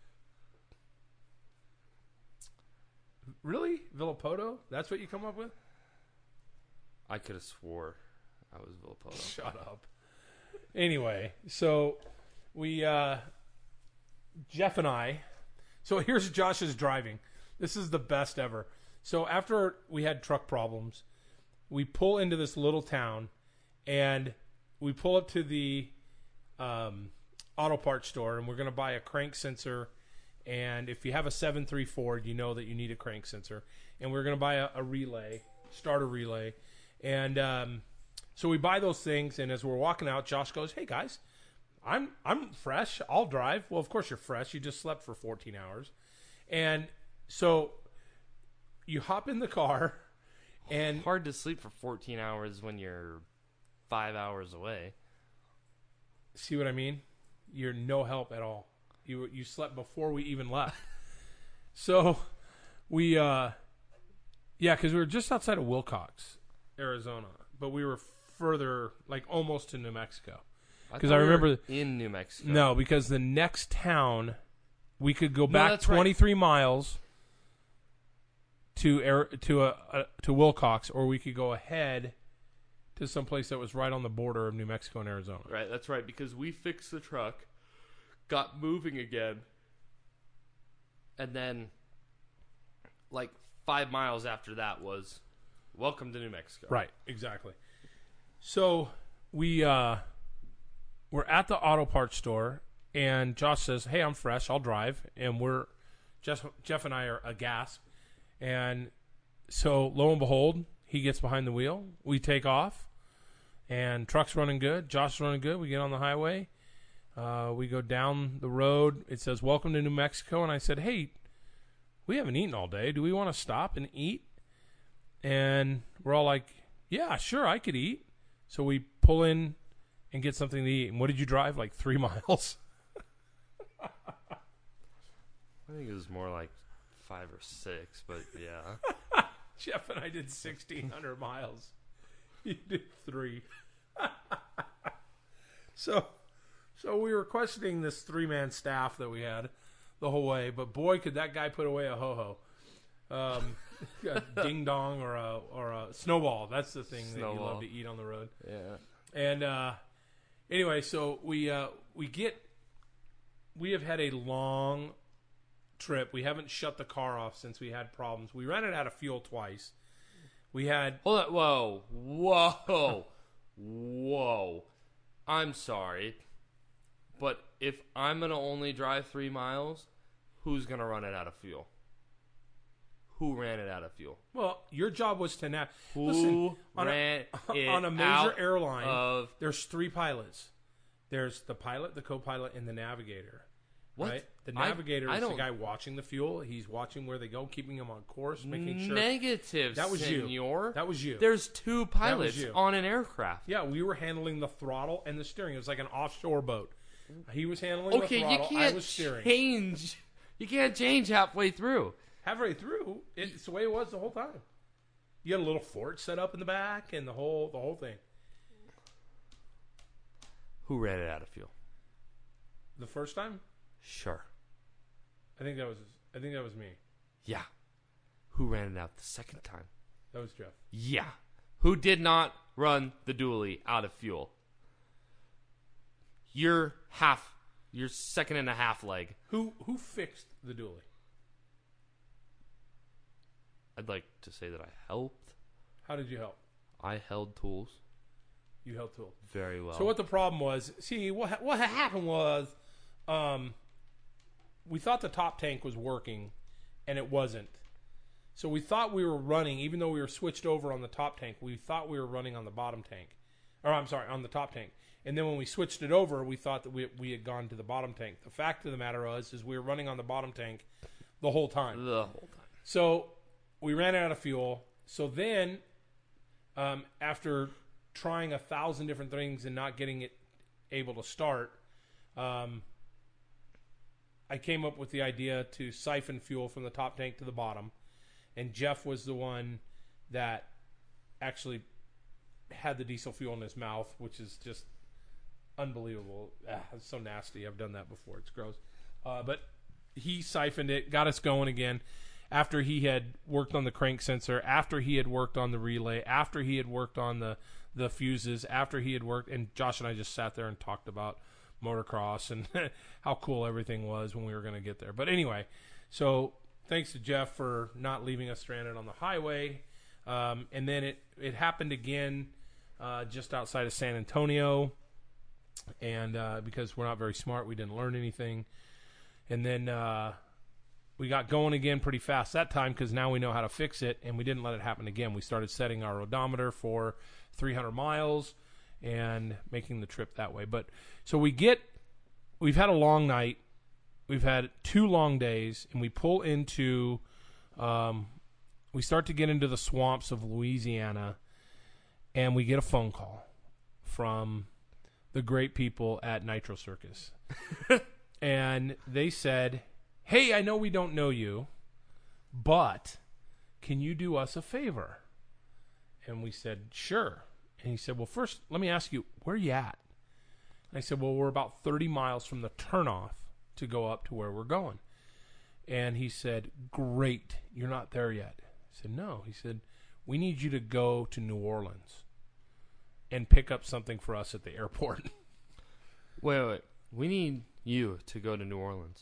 Really? Villapoto? That's what you come up with? I could have swore I was Villapoto. Shut up. Anyway, so we, uh, Jeff and I, so here's Josh's driving. This is the best ever. So after we had truck problems, we pull into this little town, and we pull up to the um, auto parts store, and we're going to buy a crank sensor. And if you have a seven three Ford, you know that you need a crank sensor. And we're going to buy a, a relay, starter relay. And um, so we buy those things, and as we're walking out, Josh goes, "Hey, guys, I'm I'm fresh. I'll drive." Well, of course you're fresh. You just slept for fourteen hours. And so you hop in the car, and Hard to sleep for fourteen hours when you're five hours away. see what I mean? You're no help at all. You you slept before we even left. So we, uh, yeah, because we were just outside of Wilcox, Arizona, but we were further, like almost to New Mexico. Because I, thought we were remember in New Mexico. No, because the next town we could go No, back that's right. twenty-three miles to Air, to a, a to Wilcox, or we could go ahead to some place that was right on the border of New Mexico and Arizona. Right, that's right, because we fixed the truck, got moving again, and then, like, five miles after that was, welcome to New Mexico. Right, exactly. So we uh, we're at the auto parts store, and Josh says, "Hey, I'm fresh. I'll drive." And we're Jeff, Jeff and I are aghast. And so lo and behold, he gets behind the wheel. We take off, and truck's running good. Josh's running good. We get on the highway. Uh, we go down the road. It says, "Welcome to New Mexico." And I said, "Hey, we haven't eaten all day. Do we want to stop and eat?" And we're all like, "Yeah, sure, I could eat." So we pull in and get something to eat. And what did you drive? Like three miles? I think it was more like five or six, but yeah. Jeff and I did sixteen hundred miles. You did three. so, so we were questioning this three-man staff that we had the whole way. But boy, could that guy put away a ho-ho. Um, a ding-dong or a, or a snowball. That's the thing that you Snowball. love to eat on the road. Yeah. And uh, anyway, so we uh, we get we have had a long trip. We haven't shut the car off since we had problems. We ran it out of fuel twice. We had Hold on. Whoa. Whoa. Whoa. I'm sorry. But if I'm going to only drive three miles, who's going to run it out of fuel? Who ran it out of fuel? well, your job was to nav. Who Listen, on ran a, it on a major out airline, of... there's three pilots. There's the pilot, the co-pilot, and the navigator. What? Right? The I- navigator I is the don't- guy watching the fuel. He's watching where they go, keeping them on course, making sure. Negative, That was you. senor. That was you. There's two pilots you. on an aircraft. Yeah, we were handling the throttle and the steering. It was like an offshore boat. He was handling Okay, the you throttle. I can't was steering. change. You can't change halfway through. Halfway through, it's the way it was the whole time. You had a little fort set up in the back, and the whole the whole thing. Who ran it out of fuel? The first time, Sure. I think that was I think that was me. Yeah. Who ran it out the second time? That was Jeff. Yeah. Who did not run the dually out of fuel? Your half, your second and a half leg. Who who fixed the dually? I'd like to say that I helped. How did you help? I held tools You helped tool. very well. So what the problem was? See, what ha- what had happened was, um, we thought the top tank was working, and it wasn't. So we thought we were running, even though we were switched over on the top tank. We thought we were running on the bottom tank, or I'm sorry, on the top tank. And then when we switched it over, we thought that we we had gone to the bottom tank. The fact of the matter was, is we were running on the bottom tank the whole time. the whole time. So we ran out of fuel. So then, um, after trying a thousand different things and not getting it able to start, um, I came up with the idea to siphon fuel from the top tank to the bottom. And Jeff was the one that actually had the diesel fuel in his mouth, which is just unbelievable. Ah, it's so nasty. I've done that before. It's gross. Uh, but he siphoned it, got us going again after he had worked on the crank sensor, after he had worked on the relay, after he had worked on the, the fuses, after he had worked. And Josh and I just sat there and talked about motocross and how cool everything was when we were going to get there. But anyway, so thanks to Jeff for not leaving us stranded on the highway. Um, and then it, it happened again uh, just outside of San Antonio. And uh, because we're not very smart, we didn't learn anything. And then uh, we got going again pretty fast that time because now we know how to fix it, and we didn't let it happen again. We started setting our odometer for three hundred miles and making the trip that way. But so we get, we've had a long night. We've had two long days, and we pull into, um, we start to get into the swamps of Louisiana, and we get a phone call from the great people at Nitro Circus. And they said, hey, I know we don't know you, but can you do us a favor? And we said, sure. And he said, well, first, let me ask you, where are you at? And I said, well, we're about thirty miles from the turnoff to go up to where we're going. And he said, great, you're not there yet. I said, no. He said, we need you to go to New Orleans and pick up something for us at the airport. Wait, wait, wait. We need you to go to New Orleans.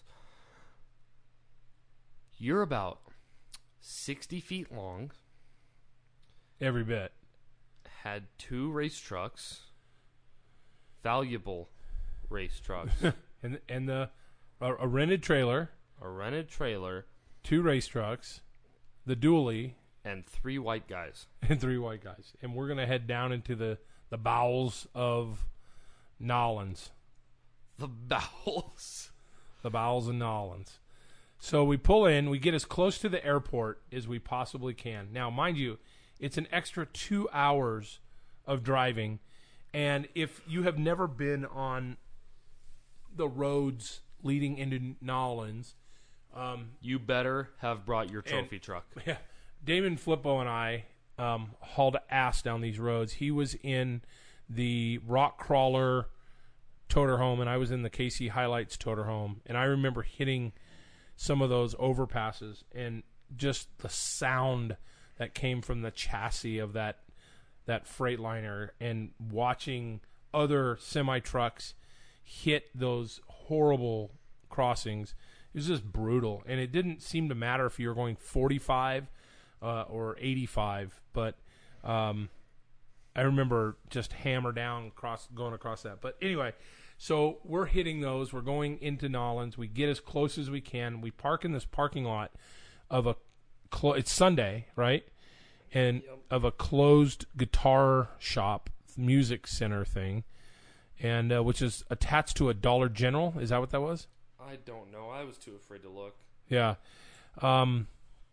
You're about sixty feet long. Every bit. Had two race trucks. Valuable race trucks. and and the a, a rented trailer, a rented trailer, two race trucks, the dually, and three white guys. and three white guys. And we're going to head down into the, the bowels of Nolans. The bowels. The bowels of Nolans. So we pull in, we get as close to the airport as we possibly can. Now, mind you, it's an extra two hours of driving. And if you have never been on the roads leading into Nolans, um, You better have brought your trophy And- truck. yeah, Damon Flippo and I um, hauled ass down these roads. He was in the Rock Crawler toter home, and I was in the K C Highlights toter home. And I remember hitting some of those overpasses and just the sound that came from the chassis of that that Freightliner, and watching other semi trucks hit those horrible crossings. It was just brutal, and it didn't seem to matter if you were going forty-five uh, or eighty-five. But um, I remember just hammer down across going across that. But anyway, so we're hitting those. We're going into Nolans. We get as close as we can. We park in this parking lot of a. Clo- it's Sunday, right? And Yep. of a closed guitar shop, music center thing. and uh, which is attached to a Dollar General. Is that what that was? I don't know. I was too afraid to look. Yeah. Um,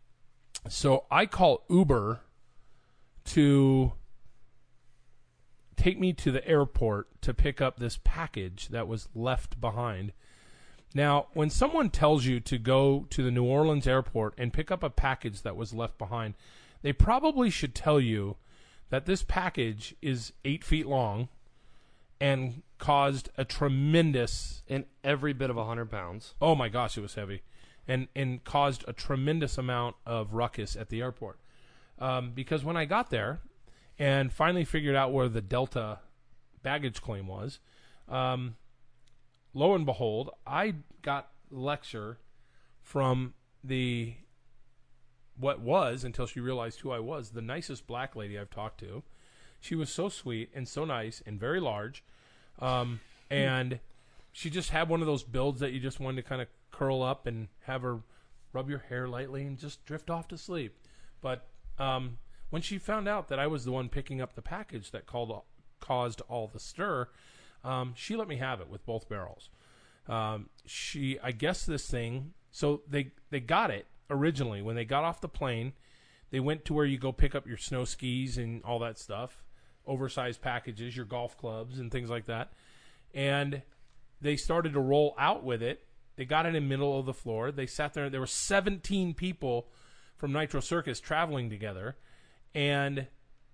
so I call Uber to take me to the airport to pick up this package that was left behind. Now, when someone tells you to go to the New Orleans airport and pick up a package that was left behind, they probably should tell you that this package is eight feet long and caused a tremendous... And every bit of one hundred pounds. Oh, my gosh, it was heavy. And, and caused a tremendous amount of ruckus at the airport. Um, because when I got there and finally figured out where the Delta baggage claim was... Um, lo and behold, I got lecture from the, what was, until she realized who I was, the nicest black lady I've talked to. She was so sweet and so nice and very large. Um, and she just had one of those builds that you just wanted to kind of curl up and have her rub your hair lightly and just drift off to sleep. But um, when she found out that I was the one picking up the package that called, caused all the stir, Um, she let me have it with both barrels. Um, she, I guess this thing, so they, they got it originally when they got off the plane. They went to where you go pick up your snow skis and all that stuff, oversized packages, your golf clubs and things like that. And they started to roll out with it. They got it in the middle of the floor. They sat there. There were seventeen people from Nitro Circus traveling together, and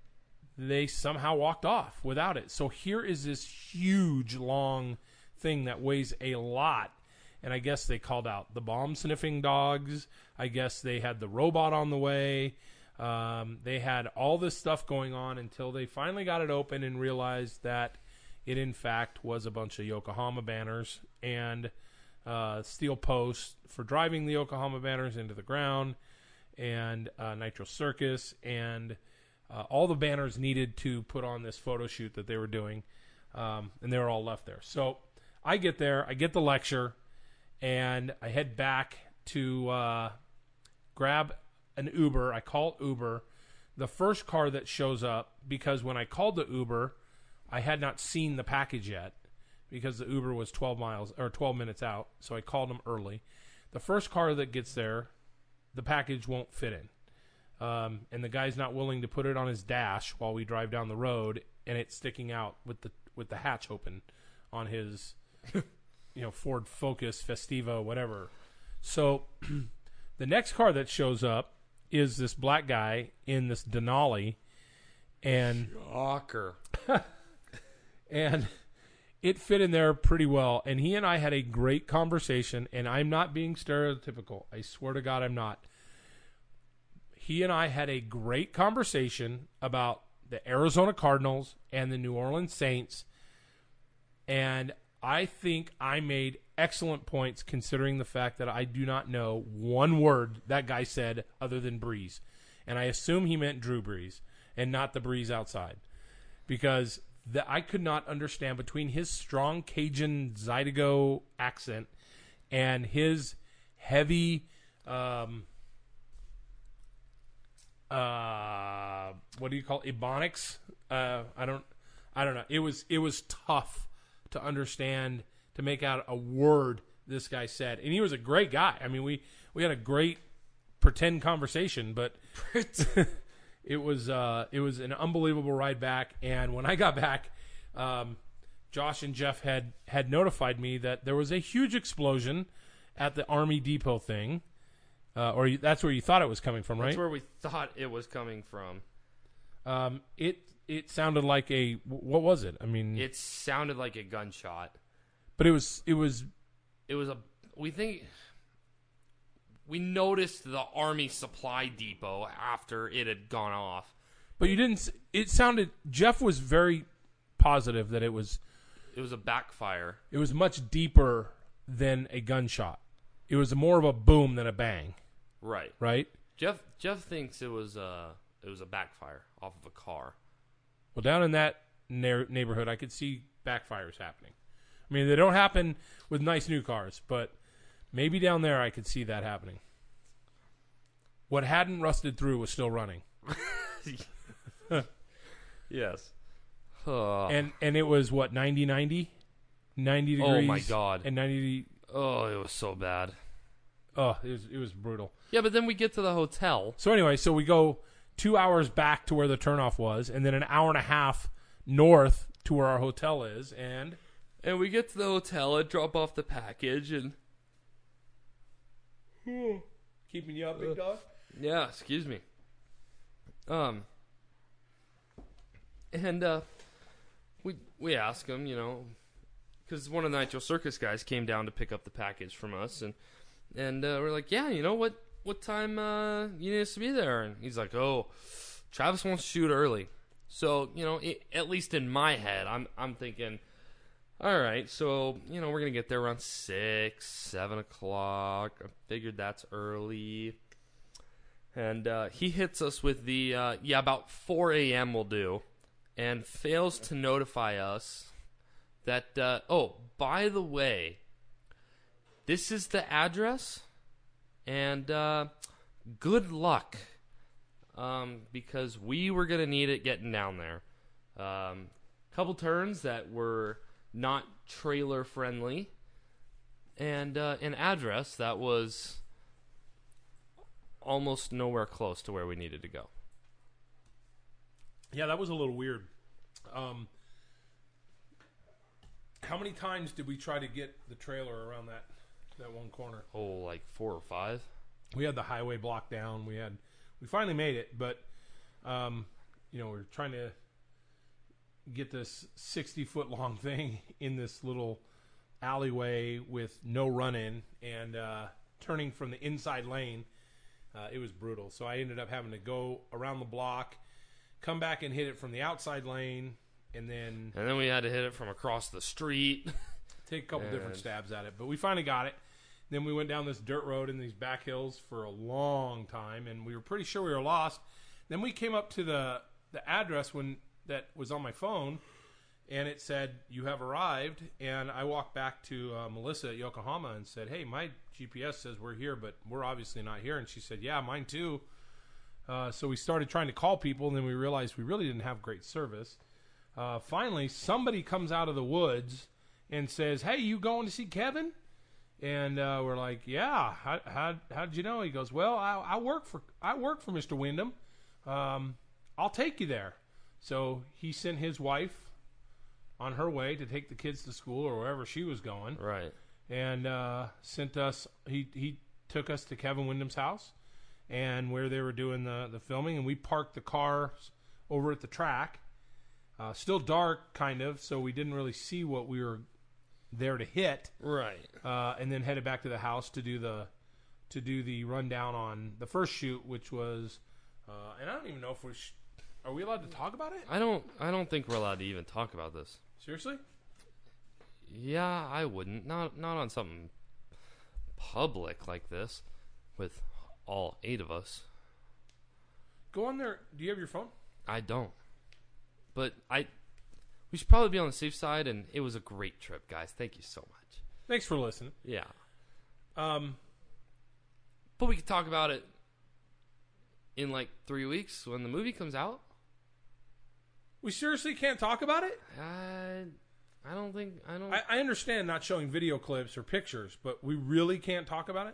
they somehow walked off without it. So here is this huge, long thing that weighs a lot. And I guess they called out the bomb-sniffing dogs. I guess they had the robot on the way. Um, they had all this stuff going on until they finally got it open and realized that it, in fact, was a bunch of Yokohama banners and uh, steel posts for driving the Yokohama banners into the ground, and uh, Nitro Circus, and... Uh, all the banners needed to put on this photo shoot that they were doing, um, and they were all left there. So I get there, I get the lecture, and I head back to uh, grab an Uber. I call Uber. The first car that shows up, because when I called the Uber, I had not seen the package yet, because the Uber was twelve miles or twelve minutes out, so I called them early. The first car that gets there, the package won't fit in. Um, and the guy's not willing to put it on his dash while we drive down the road, and it's sticking out with the with the hatch open on his, you know, Ford Focus, Festiva, whatever. So the next car that shows up is this black guy in this Denali, and Shocker. and it fit in there pretty well. And he and I had a great conversation, and I'm not being stereotypical. I swear to God, I'm not. He and I had a great conversation about the Arizona Cardinals and the New Orleans Saints, and I think I made excellent points considering the fact that I do not know one word that guy said other than Breeze. And I assume he meant Drew Brees and not the Breeze outside, because the, I could not understand between his strong Cajun Zydeco accent and his heavy... Um, Uh, what do you call it? Ebonics? Uh, I don't, I don't know. It was, it was tough to understand, to make out a word this guy said. And he was a great guy. I mean, we, we had a great pretend conversation, but it was, uh, it was an unbelievable ride back. And when I got back, um, Josh and Jeff had, had notified me that there was a huge explosion at the Army Depot thing. Uh, or you, that's where you thought it was coming from, right? That's where we thought it was coming from. Um, it it sounded like a, what was it? I mean, It sounded like a gunshot. but it was it was It was a. We think. We noticed the Army Supply Depot after it had gone off. But you didn't. s- It sounded. Jeff was very positive that it was. It was a backfire. It was much deeper than a gunshot. It was more of a boom than a bang, Right. right? Jeff Jeff thinks it was a it was a backfire off of a car. Well, down in that na- neighborhood, I could see backfires happening. I mean, they don't happen with nice new cars, but maybe down there I could see that happening. What hadn't rusted through was still running. Yes. Uh, and and it was what ninety, ninety, ninety degrees. oh my god. And ninety. Oh, it was so bad. Oh, it was it was brutal. Yeah, but then we get to the hotel. So anyway, so we go two hours back to where the turnoff was, and then an hour and a half north to where our hotel is, and And we get to the hotel and drop off the package, and keeping you up, big dog. yeah, excuse me. Um, and uh, we we ask him, you know, because one of the Nitro Circus guys came down to pick up the package from us, and and uh, we're like, yeah, you know what what time uh, you need us to be there? And he's like, oh, Travis wants to shoot early, so you know, it, at least in my head, I'm I'm thinking, all right, so you know, we're gonna get there around six, seven o'clock. I figured that's early. And uh, he hits us with the, uh, yeah, about four a.m. will do, and fails to notify us that, uh, oh, by the way, this is the address, and uh, good luck, um, because we were going to need it getting down there. Um, couple turns that were not trailer friendly, and uh, an address that was almost nowhere close to where we needed to go. Yeah, that was a little weird. Um, how many times did we try to get the trailer around that that one corner? Oh, like four or five? We had the highway blocked down. We had, we finally made it, but um, you know, we we're trying to get this sixty foot long thing in this little alleyway with no run in, and uh, turning from the inside lane. Uh, it was brutal. So I ended up having to go around the block, come back and hit it from the outside lane, and then And then we had to hit it from across the street. take a couple And- different stabs at it. But we finally got it. Then we went down this dirt road in these back hills for a long time, and we were pretty sure we were lost. Then we came up to the the address when that was on my phone, and it said, you have arrived. And I walked back to uh, Melissa at Yokohama and said, hey, my G P S says we're here, but we're obviously not here. And she said, yeah, mine too. Uh, so we started trying to call people, and then we realized we really didn't have great service. Uh, finally, somebody comes out of the woods and says, hey, you going to see Kevin? And uh, we're like, yeah. How, how, how did you know? He goes, well, I, I work for I work for Mister Wyndham. Um, I'll take you there. So he sent his wife on her way to take the kids to school or wherever she was going, Right. and uh, sent us. He he took us to Kevin Wyndham's house, and where they were doing the the filming, and we parked the cars over at the track. Uh, still dark, kind of, so we didn't really see what we were there to hit. Right. Uh, and then headed back to the house to do the to do the rundown on the first shoot, which was, uh, and I don't even know if we sh- are we allowed to talk about it. I don't I don't think we're allowed to even talk about this. Seriously? Yeah, I wouldn't. Not not on something public like this with all eight of us. Go on there. Do you have your phone? I don't. But I we should probably be on the safe side, and it was a great trip, guys. Thank you so much. Thanks for listening. Yeah. Um, But we could talk about it in like three weeks when the movie comes out. we seriously can't talk about it? I I don't think I don't I, I understand not showing video clips or pictures, but we really can't talk about it?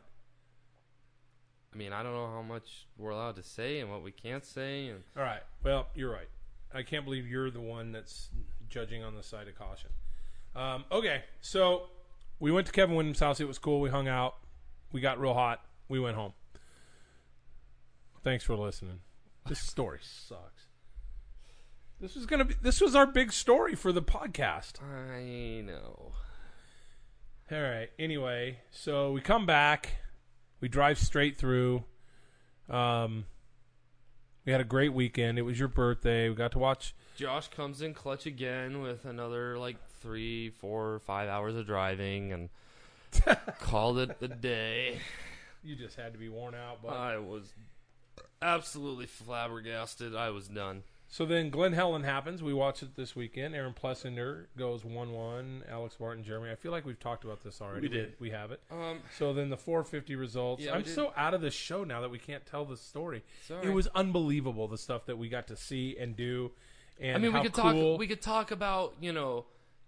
I mean, I don't know how much we're allowed to say and what we can't say, and All right. Well, you're right. I can't believe you're the one that's judging on the side of caution. Um, okay, so we went to Kevin Wyndham's house. It was cool. We hung out. We got real hot. We went home. Thanks for listening. This story sucks. This was gonna be. This was our big story for the podcast. I know. All right. Anyway, so we come back. We drive straight through. Um, we had a great weekend. It was your birthday. We got to watch. Josh comes in clutch again with another like three, four, five hours of driving, and called it the day. You just had to be worn out, but I was absolutely flabbergasted. I was done. so then Glen Helen happens. We watched it this weekend. Aaron Plessinger goes one one. Alex Martin, Jeremy. I feel like we've talked about this already. We did. We, we have it. Um, So then the four fifty results. Yeah, we I'm did. so out of this show now that we can't tell the story. sorry. It was unbelievable, the stuff that we got to see and do. I mean, we could cool... talk. We could talk about you know.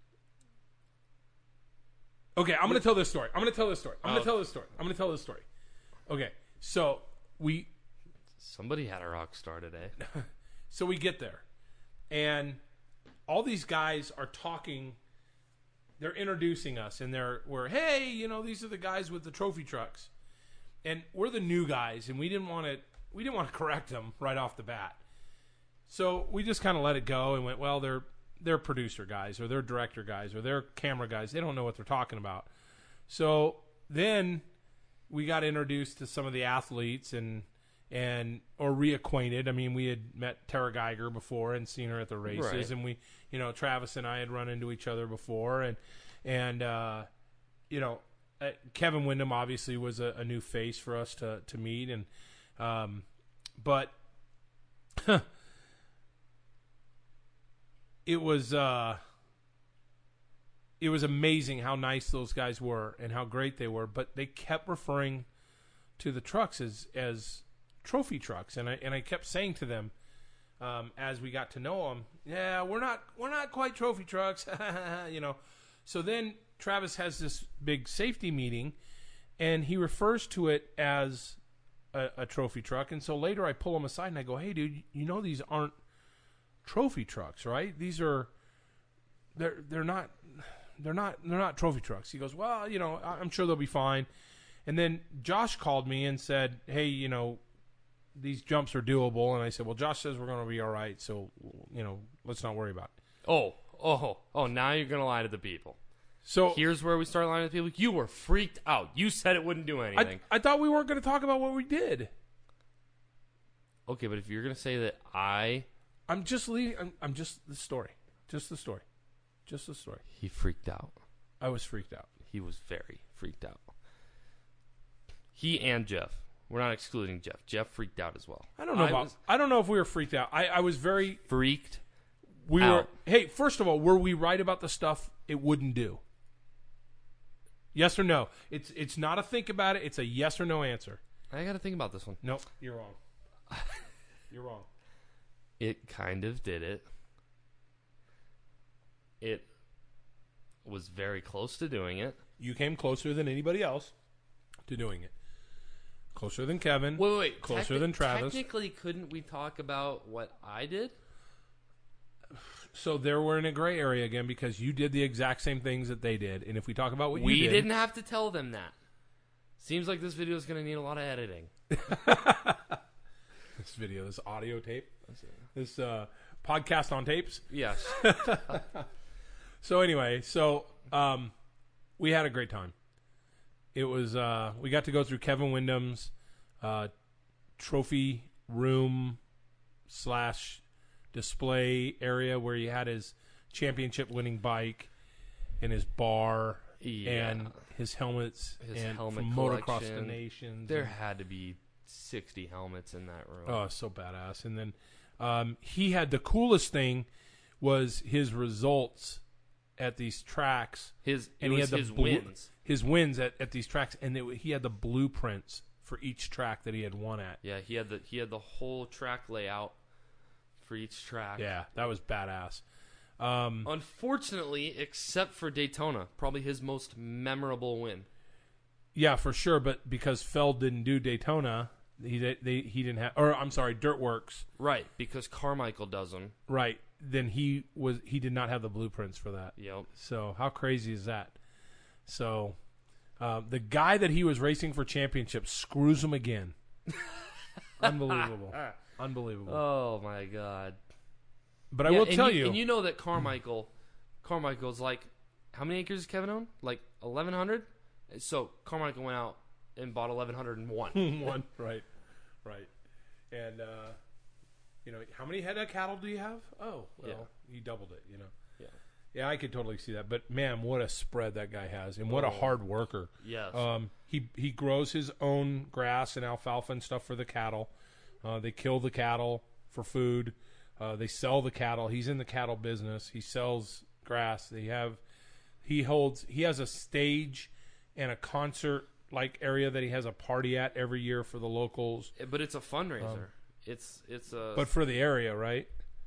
Okay, I'm going to tell this story. I'm going to tell this story. I'm going Oh. to tell this story. I'm going to tell this story. Okay, so we Somebody had a rock star today. so we get there, and all these guys are talking. They're introducing us, and they're we're hey, you know, these are the guys with the trophy trucks, and we're the new guys, and we didn't want to we didn't want to correct them right off the bat, so we just kind of let it go and went, well, they're they're producer guys or they're director guys or they're camera guys. They don't know what they're talking about. So then we got introduced to some of the athletes and and or reacquainted. I mean, we had met Tara Geiger before and seen her at the races, Right. and we, you know, Travis and I had run into each other before, and and uh, you know, uh, Kevin Windham obviously was a, a new face for us to to meet, and um, but it was uh, it was amazing how nice those guys were and how great they were, but they kept referring to the trucks as as trophy trucks, and I and I kept saying to them um, as we got to know them, yeah, we're not we're not quite trophy trucks, you know. So then Travis has this big safety meeting, and he refers to it as a, a trophy truck. And so later I pull him aside and I go, hey, dude, you know these aren't trophy trucks, right? These are they're they're not they're not they're not trophy trucks. He goes, well, you know, I'm sure they'll be fine. And then Josh called me and said, hey, you know, these jumps are doable. And I said, well, Josh says we're going to be all right, so, you know, let's not worry about it. Oh, oh, oh! Now you're gonna lie to the people. So Here's where we start lying to the people. You were freaked out. You said it wouldn't do anything. I, I thought we weren't going to talk about what we did. Okay, but if you're gonna say that I, I'm just leaving. I'm, I'm just the story. Just the story. Just the story. he freaked out. I was freaked out. He was very freaked out. He and Jeff. We're not excluding Jeff. Jeff freaked out as well. I don't know I about. was I don't know if we were freaked out. I, I was very. freaked. We were. out. Hey, first of all, were we right about the stuff it wouldn't do? Yes or no? It's it's not a think about it. It's a yes or no answer. I got to think about this one. Nope, you're wrong. You're wrong. It kind of did it. It was very close to doing it. You came closer than anybody else to doing it. Closer than Kevin. Wait, wait, wait. Closer Techni- than Travis. Technically, couldn't we talk about what I did? So there we're in a gray area again because you did the exact same things that they did. And if we talk about what We you did, didn't have to tell them that. Seems like this video is going to need a lot of editing. this video, this audio tape, this uh, podcast on tapes. Yes. So anyway, so um, we had a great time. It was uh, we got to go through Kevin Windham's uh, trophy room slash display area where he had his championship winning bike and his bar Yeah. and his helmets His and helmet from Motocross the collection. Nations. There and- had to be sixty helmets in that room. Oh, so badass. And then um, he had the coolest thing was his results at these tracks. His and it he was had the his blue- wins. His wins at, at these tracks, and it, he had the blueprints for each track that he had won at. Yeah, he had the he had the whole track layout for each track. Yeah, that was badass. Um, Unfortunately, except for Daytona, probably his most memorable win. yeah, for sure. But because Feld didn't do Daytona, he they, they he didn't have. Or I'm sorry, Dirtworks. Right, because Carmichael does them. Right. Then he was he did not have the blueprints for that. Yep. So how crazy is that? So uh, the guy that he was racing for championship screws him again. Unbelievable. Unbelievable. Oh my God. But I Yeah, will and tell you, you, and you know that Carmichael, Carmichael's like, how many acres does Kevin own? Like eleven hundred. So Carmichael went out and bought eleven hundred and one. one right, right, and uh, you know how many head of cattle do you have? Oh, well, Yeah. he doubled it. You know. Yeah. Yeah, I could totally see that. But man, what a spread that guy has, and what a Oh. hard worker. Yes. Um, he he grows his own grass and alfalfa and stuff for the cattle. Uh, they kill the cattle for food. Uh, they sell the cattle. He's in the cattle business. He sells grass. They have he holds he has a stage and a concert like area that he has a party at every year for the locals. but it's a fundraiser. Um, it's it's a But for the area, right?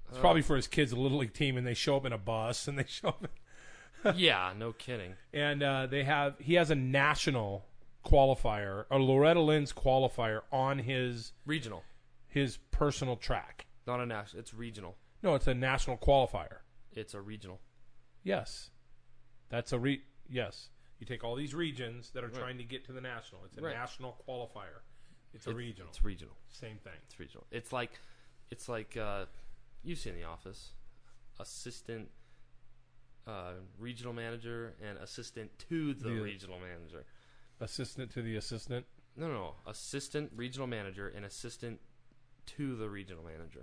It's probably for his kids' little league team, and they show up in a bus, and they show up. In Yeah, no kidding. and uh, they have he has a national qualifier, a Loretta Lynn's qualifier on his Regional, his personal track. not a national. It's regional. No, it's a national qualifier. It's a regional. Yes, that's a re. Yes, you take all these regions that are Right. trying to get to the national. It's a Right. national qualifier. It's a It- regional. It's regional. Same thing. It's regional. It's like, it's like uh, you've seen The Office, assistant, uh, regional manager, and assistant to the The- regional manager. Assistant to the assistant. No, no, no, assistant regional manager and assistant to the regional manager.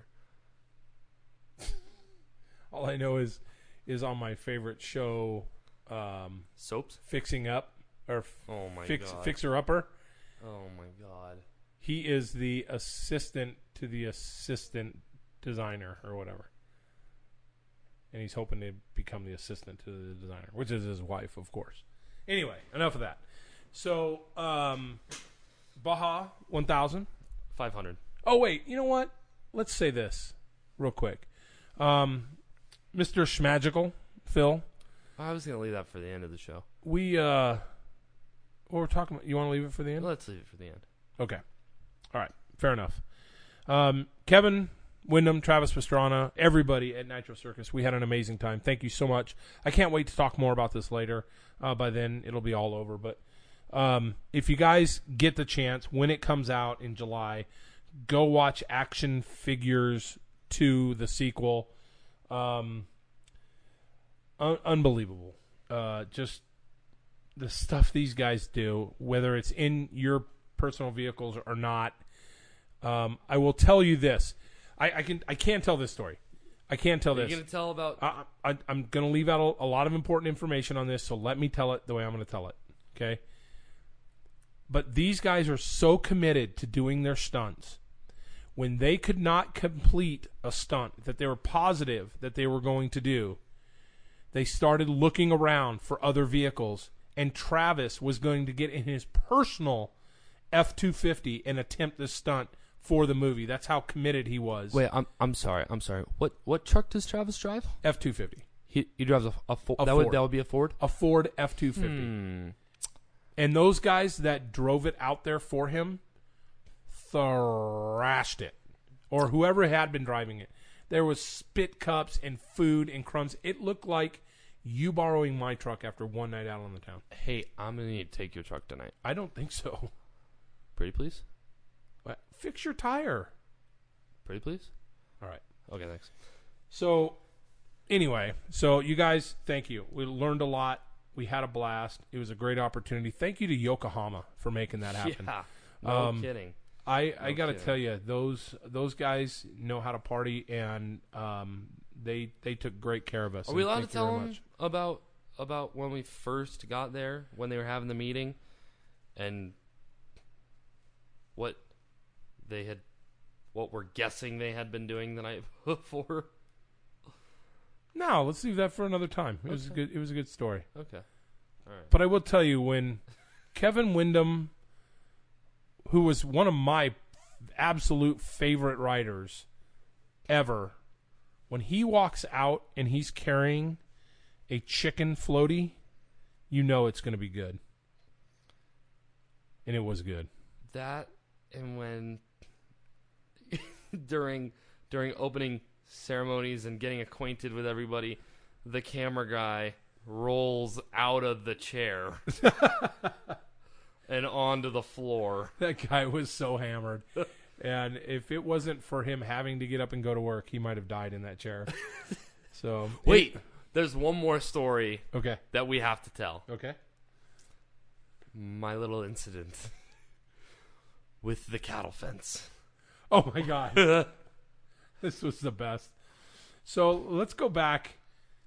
All I know is is on my favorite show, um, Soaps. Fixing Up or F- Oh my Fix god. Fixer Upper. Oh my god. He is the assistant to the assistant designer or whatever. And he's hoping to become the assistant to the designer, which is his wife, of course. Anyway, enough of that. So, um, Baja one thousand. Five hundred. Oh, wait. You know what? Let's say this real quick. Um, Mister Schmagical, Phil, I was gonna leave that for the end of the show. we, uh, what we're talking about, you want to leave it for the end? Let's leave it for the end. Okay. All right. Fair enough. Um, Kevin Wyndham, Travis Pastrana, everybody at Nitro Circus, we had an amazing time. Thank you so much. I can't wait to talk more about this later. Uh, by then, it'll be all over. But um, if you guys get the chance, when it comes out in July, go watch Action Figures two, the sequel. Um, un- unbelievable. Uh, just the stuff these guys do, whether it's in your personal vehicles or not. Um, I will tell you this. I, I can I can't tell this story. I can't tell Are you this. gonna tell about? I, I, I'm going to leave out a, a lot of important information on this, so let me tell it the way I'm going to tell it. Okay? But these guys are so committed to doing their stunts. When they could not complete a stunt that they were positive that they were going to do, they started looking around for other vehicles, and Travis was going to get in his personal F two fifty and attempt this stunt for the movie. That's how committed he was. Wait, I'm I'm sorry. I'm sorry. What what truck does Travis drive? F two fifty. He he drives a, a, Fo- A that would Ford. that would be a Ford. A Ford F two fifty. Hmm. And those guys that drove it out there for him thrashed it. Or whoever had been driving it. There was spit cups and food and crumbs. It looked like you borrowing my truck after one night out on the town. Hey, I'm gonna need to take your truck tonight. I don't think so. Pretty please. But fix your tire. Pretty please. All right. Okay, thanks. So, anyway, so you guys, thank you. We learned a lot. We had a blast. It was a great opportunity. Thank you to Yokohama for making that happen. Yeah. No Um, kidding. I, I No got to kidding. tell you, those those guys know how to party, and um, they they took great care of us. Are we and allowed to thank you tell very them much. about about when we first got there, when they were having the meeting, and what they had, what we're guessing they had been doing the night before? No, let's leave that for another time. It was a Okay. good. It was a good story. Okay. All right. But I will tell you, when Kevin Wyndham, who was one of my absolute favorite riders ever, when he walks out and he's carrying a chicken floaty, you know it's going to be good. And it was good. That and when during during opening ceremonies and getting acquainted with everybody, the camera guy rolls out of the chair and onto the floor. That guy was so hammered. And if it wasn't for him having to get up and go to work, he might have died in that chair. So Wait, there's one more story Okay. that we have to tell. Okay. My little incident with the cattle fence. Oh my God. This was the best. So let's go back.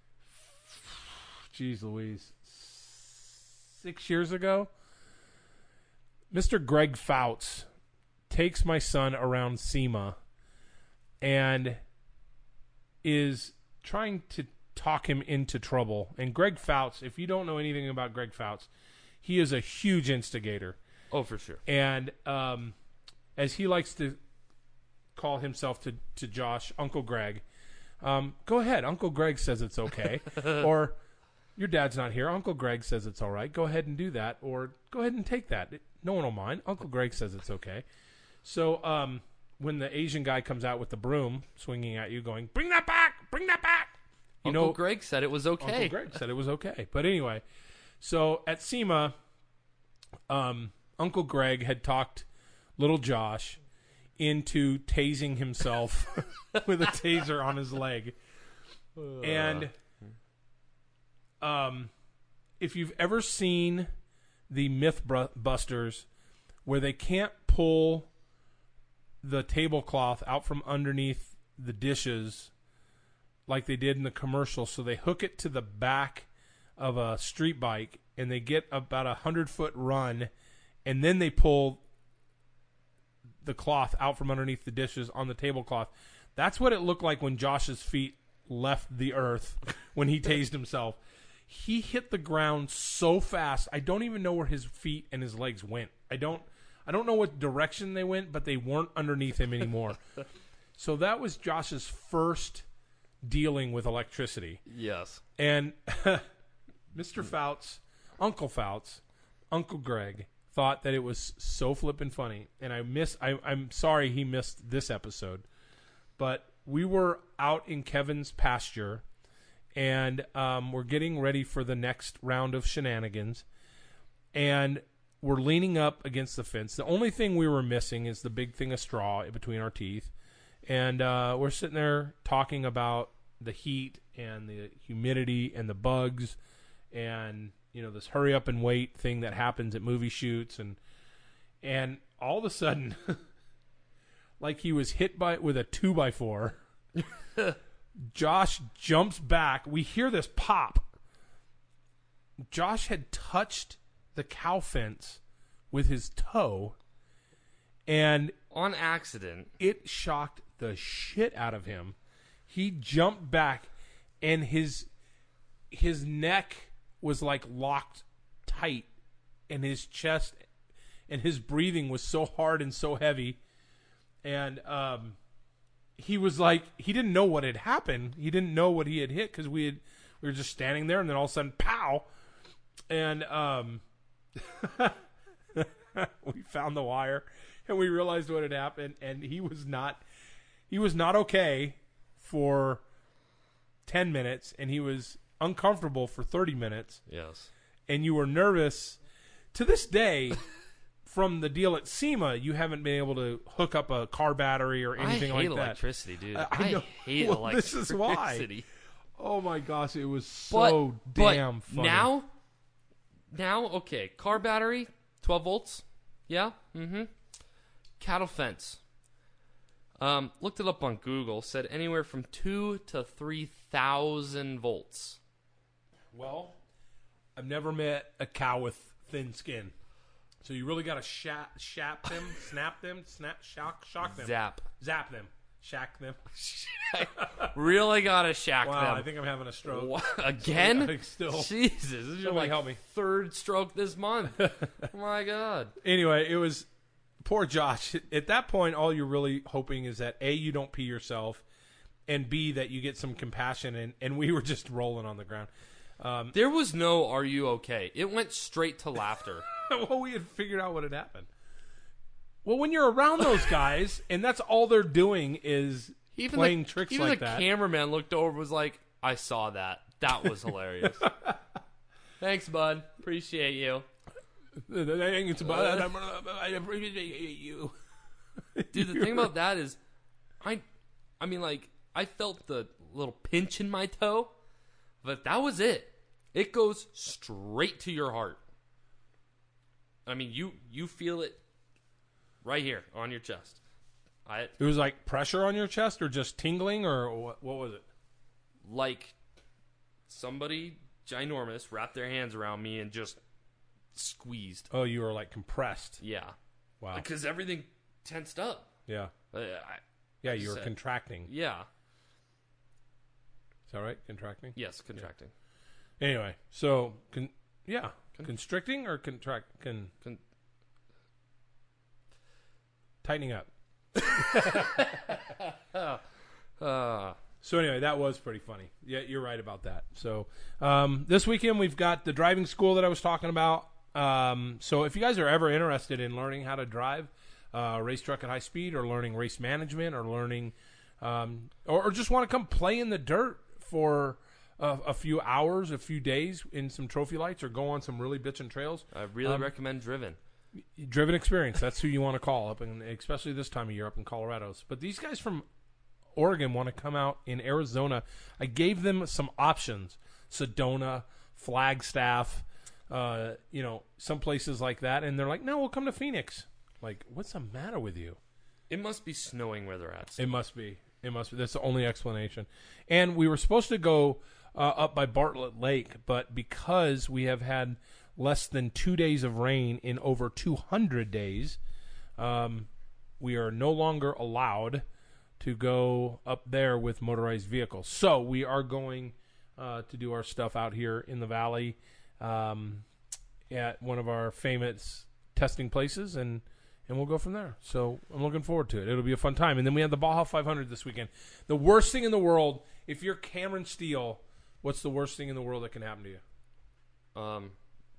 Jeez Louise. Six years ago, Mister Greg Fouts takes my son around SEMA and is trying to talk him into trouble. And Greg Fouts, if you don't know anything about Greg Fouts, he is a huge instigator. Oh, for sure. And um, as he likes to call himself to, to Josh, Uncle Greg, Um, go ahead. Uncle Greg says it's okay. Or your dad's not here. Uncle Greg says it's all right. Go ahead and do that. Or go ahead and take that. No one will mind. Uncle Greg says it's okay. So um, when the Asian guy comes out with the broom swinging at you going, bring that back, bring that back. You Uncle know, Greg said it was okay. Uncle Greg said it was okay. But anyway, so at SEMA, um, Uncle Greg had talked little Josh into tasing himself with a taser on his leg. Uh. And um, if you've ever seen the Mythbusters where they can't pull the tablecloth out from underneath the dishes like they did in the commercial, so they hook it to the back of a street bike and they get about a hundred foot run, and then they pull the cloth out from underneath the dishes on the tablecloth. That's what it looked like when Josh's feet left the earth when he tased himself. He hit the ground so fast, I don't even know where his feet and his legs went. I don't I don't know what direction they went, but they weren't underneath him anymore. So that was Josh's first dealing with electricity. Yes. And Mister Fouts, Uncle Fouts, Uncle Greg thought that it was so flippin' funny. And I miss I, I'm sorry he missed this episode. But we were out in Kevin's pasture, and um, we're getting ready for the next round of shenanigans. And we're leaning up against the fence. The only thing we were missing is the big thing of straw between our teeth. And uh, we're sitting there talking about the heat and the humidity and the bugs and, you know, this hurry up and wait thing that happens at movie shoots. And and all of a sudden, like he was hit by with a two by four, Josh jumps back. We hear this pop. Josh had touched the cow fence with his toe, and on accident, it shocked the shit out of him. He jumped back, and his his neck was like locked tight, and his chest and his breathing was so hard and so heavy, and um, he was like, he didn't know what had happened. He didn't know what he had hit because we had we were just standing there, and then all of a sudden, pow, and um. we found the wire and we realized what had happened, and he was not he was not okay for ten minutes, and he was uncomfortable for thirty minutes. Yes. And you were nervous. To this day, from the deal at SEMA, you haven't been able to hook up a car battery or anything I hate like that. electricity, dude. I, I, know. hate well, electricity. This is why. Oh my gosh, it was but, so damn but funny. Now Now, okay, car battery, twelve volts, yeah, mm-hmm. Cattle fence. Um, looked it up on Google, said anywhere from two to three thousand volts. Well, I've never met a cow with thin skin, so you really got to shap, shap them, snap them, snap, shock, shock them, Zap, zap them, shack them. really gotta shack wow, them. I think I'm having a stroke What? Again. Still, Jesus, this is your like help me. third stroke this month. Oh my God. Anyway, it was poor Josh. At that point, all you're really hoping is that A, you don't pee yourself, and B, that you get some compassion. And, and we were just rolling on the ground. Um, There was no "Are you okay?" It went straight to laughter. well, we had figured out what had happened. Well, when you're around those guys, and that's all they're doing is Even playing the, tricks even like the that. cameraman looked over and was like, I saw that. That was hilarious. Thanks, bud. Appreciate you. It's about, I appreciate you. Dude, the thing about that is, I, I mean, like, I felt the little pinch in my toe, but that was it. It goes straight to your heart. I mean, you you feel it right here on your chest. I It was like pressure on your chest, or just tingling, or what, what was it? Like somebody ginormous wrapped their hands around me and just squeezed. Oh, you were like compressed. Yeah. Wow. Because everything tensed up. Yeah. Uh, I, Yeah, you were said- contracting. yeah. Is that right? Contracting? Yes, contracting. Anyway, so, con- yeah. Con- Constricting or contract? Con- Con- tightening up. uh, So anyway, that was pretty funny. Yeah, you're right about that. So um, this weekend we've got the driving school that I was talking about. Um, so if you guys are ever interested in learning how to drive uh, a race truck at high speed, or learning race management, or learning, um, or, or just want to come play in the dirt for a, a few hours, a few days in some trophy lights, or go on some really bitchin' trails, I really um, recommend Driven. Driven Experience. That's who you want to call up, and especially this time of year up in Colorado. But these guys from Oregon want to come out in Arizona. I gave them some options: Sedona, Flagstaff, uh, you know, some places like that, and they're like, "No, we'll come to Phoenix." Like, what's the matter with you? It must be snowing where they're at. It must be. It must be. That's the only explanation. And we were supposed to go uh, up by Bartlett Lake, but because we have had less than two days of rain in over two hundred days, um, we are no longer allowed to go up there with motorized vehicles. So we are going uh, to do our stuff out here in the valley um, at one of our famous testing places, and and we'll go from there. So I'm looking forward to it. It'll be a fun time. And then we have the Baja five hundred this weekend. The worst thing in the world, if you're Cameron Steele, what's the worst thing in the world that can happen to you? Um,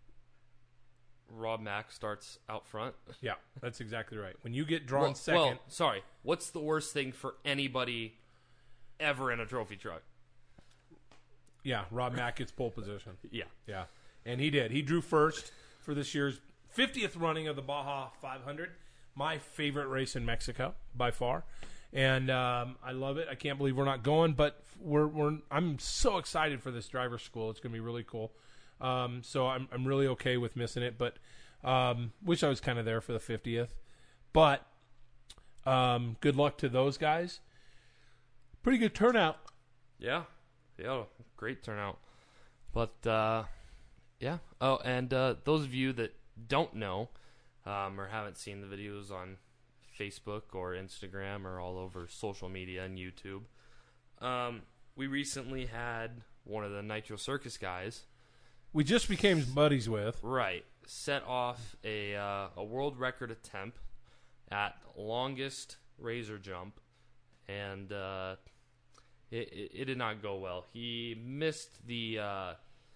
Rob Mack starts out front. Yeah, that's exactly right. When you get drawn well, second. Well, sorry. What's the worst thing for anybody ever in a trophy truck? Yeah, Rob Mack gets pole position. Yeah. Yeah, and he did. He drew first for this year's fiftieth running of the Baja five hundred. My favorite race in Mexico by far, and um, I love it. I can't believe we're not going, but we're we're. I'm so excited for this driver school. It's going to be really cool. Um, so I'm I'm really okay with missing it, but um, wish I was kind of there for the fiftieth. But um, good luck to those guys. Pretty good turnout. Yeah. Yeah. Great turnout. But uh, yeah. Oh, and uh, those of you that don't know um, or haven't seen the videos on Facebook or Instagram or all over social media and YouTube, um, we recently had one of the Nitro Circus guys. We just became buddies with. Right. Set off a uh, a world record attempt at longest razor jump, and uh, it, it, it did not go well. He missed the uh,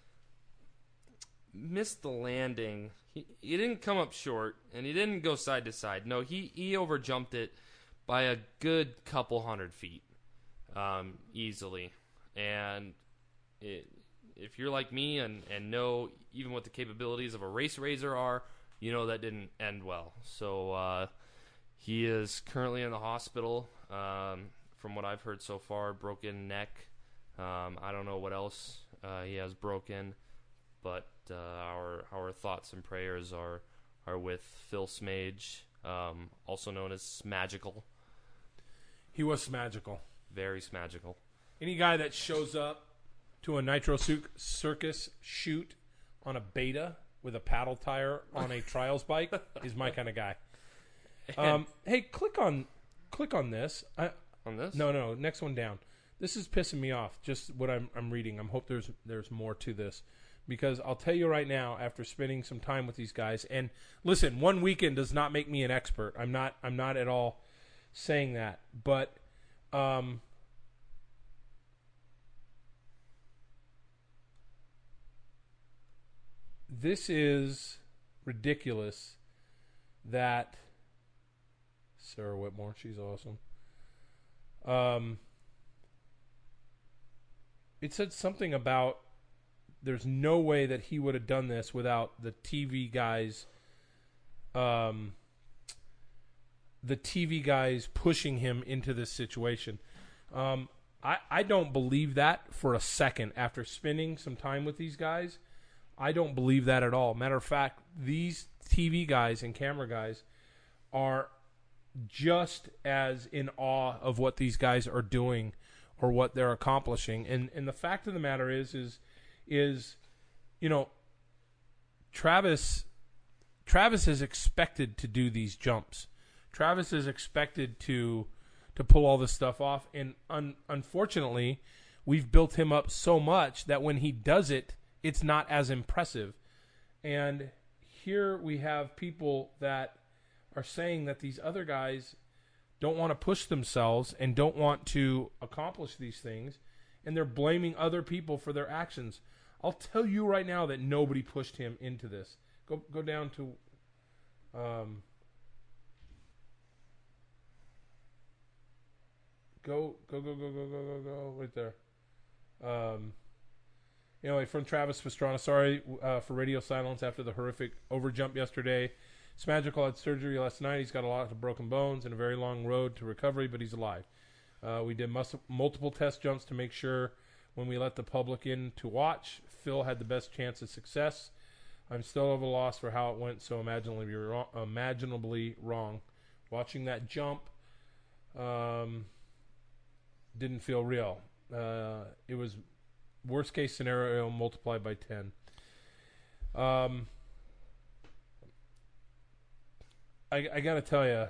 missed the landing. He, he didn't come up short, and he didn't go side to side. No, he, he overjumped it by a good couple hundred feet, um, easily. And it, if you're like me and, and know even what the capabilities of a race razor are, you know that didn't end well. So uh, he is currently in the hospital. Um, from what I've heard so far, broken neck. Um, I don't know what else uh, he has broken, but uh, our our thoughts and prayers are are with Phil Smage, um, also known as Smagical. He was Smagical. Very Smagical. Any guy that shows up to a Nitro Circus shoot on a Beta with a paddle tire on a trials bike is my kind of guy. Um, hey, click on click on this. I, on this? No, no, next one down. This is pissing me off. Just what I'm I'm reading. I hope there's there's more to this, because I'll tell you right now, after spending some time with these guys, and listen, one weekend does not make me an expert. I'm not I'm not at all saying that, but um. This is ridiculous that Sarah Whitmore, she's awesome. Um, it said something about there's no way that he would have done this without the T V guys, um, the T V guys pushing him into this situation. Um, I, I don't believe that for a second after spending some time with these guys. I don't believe that at all. Matter of fact, these T V guys and camera guys are just as in awe of what these guys are doing or what they're accomplishing. And and the fact of the matter is, is, is, you know, Travis, Travis is expected to do these jumps. Travis is expected to to pull all this stuff off. And un, unfortunately, we've built him up so much that when he does it, it's not as impressive. And here we have people that are saying that these other guys don't want to push themselves and don't want to accomplish these things, and they're blaming other people for their actions. I'll tell you right now that nobody pushed him into this. Go go down to um go go go go go go go go right there. Um anyway, from Travis Pastrana, sorry uh, for radio silence after the horrific overjump yesterday. It's magical. Had surgery last night. He's got a lot of broken bones and a very long road to recovery, but he's alive. Uh, we did mus- multiple test jumps to make sure when we let the public in to watch, Phil had the best chance of success. I'm still at a loss for how it went so imaginably wrong. Imaginably wrong. Watching that jump um, didn't feel real. Uh, it was worst case scenario multiplied by ten. Um, I, I got to tell you,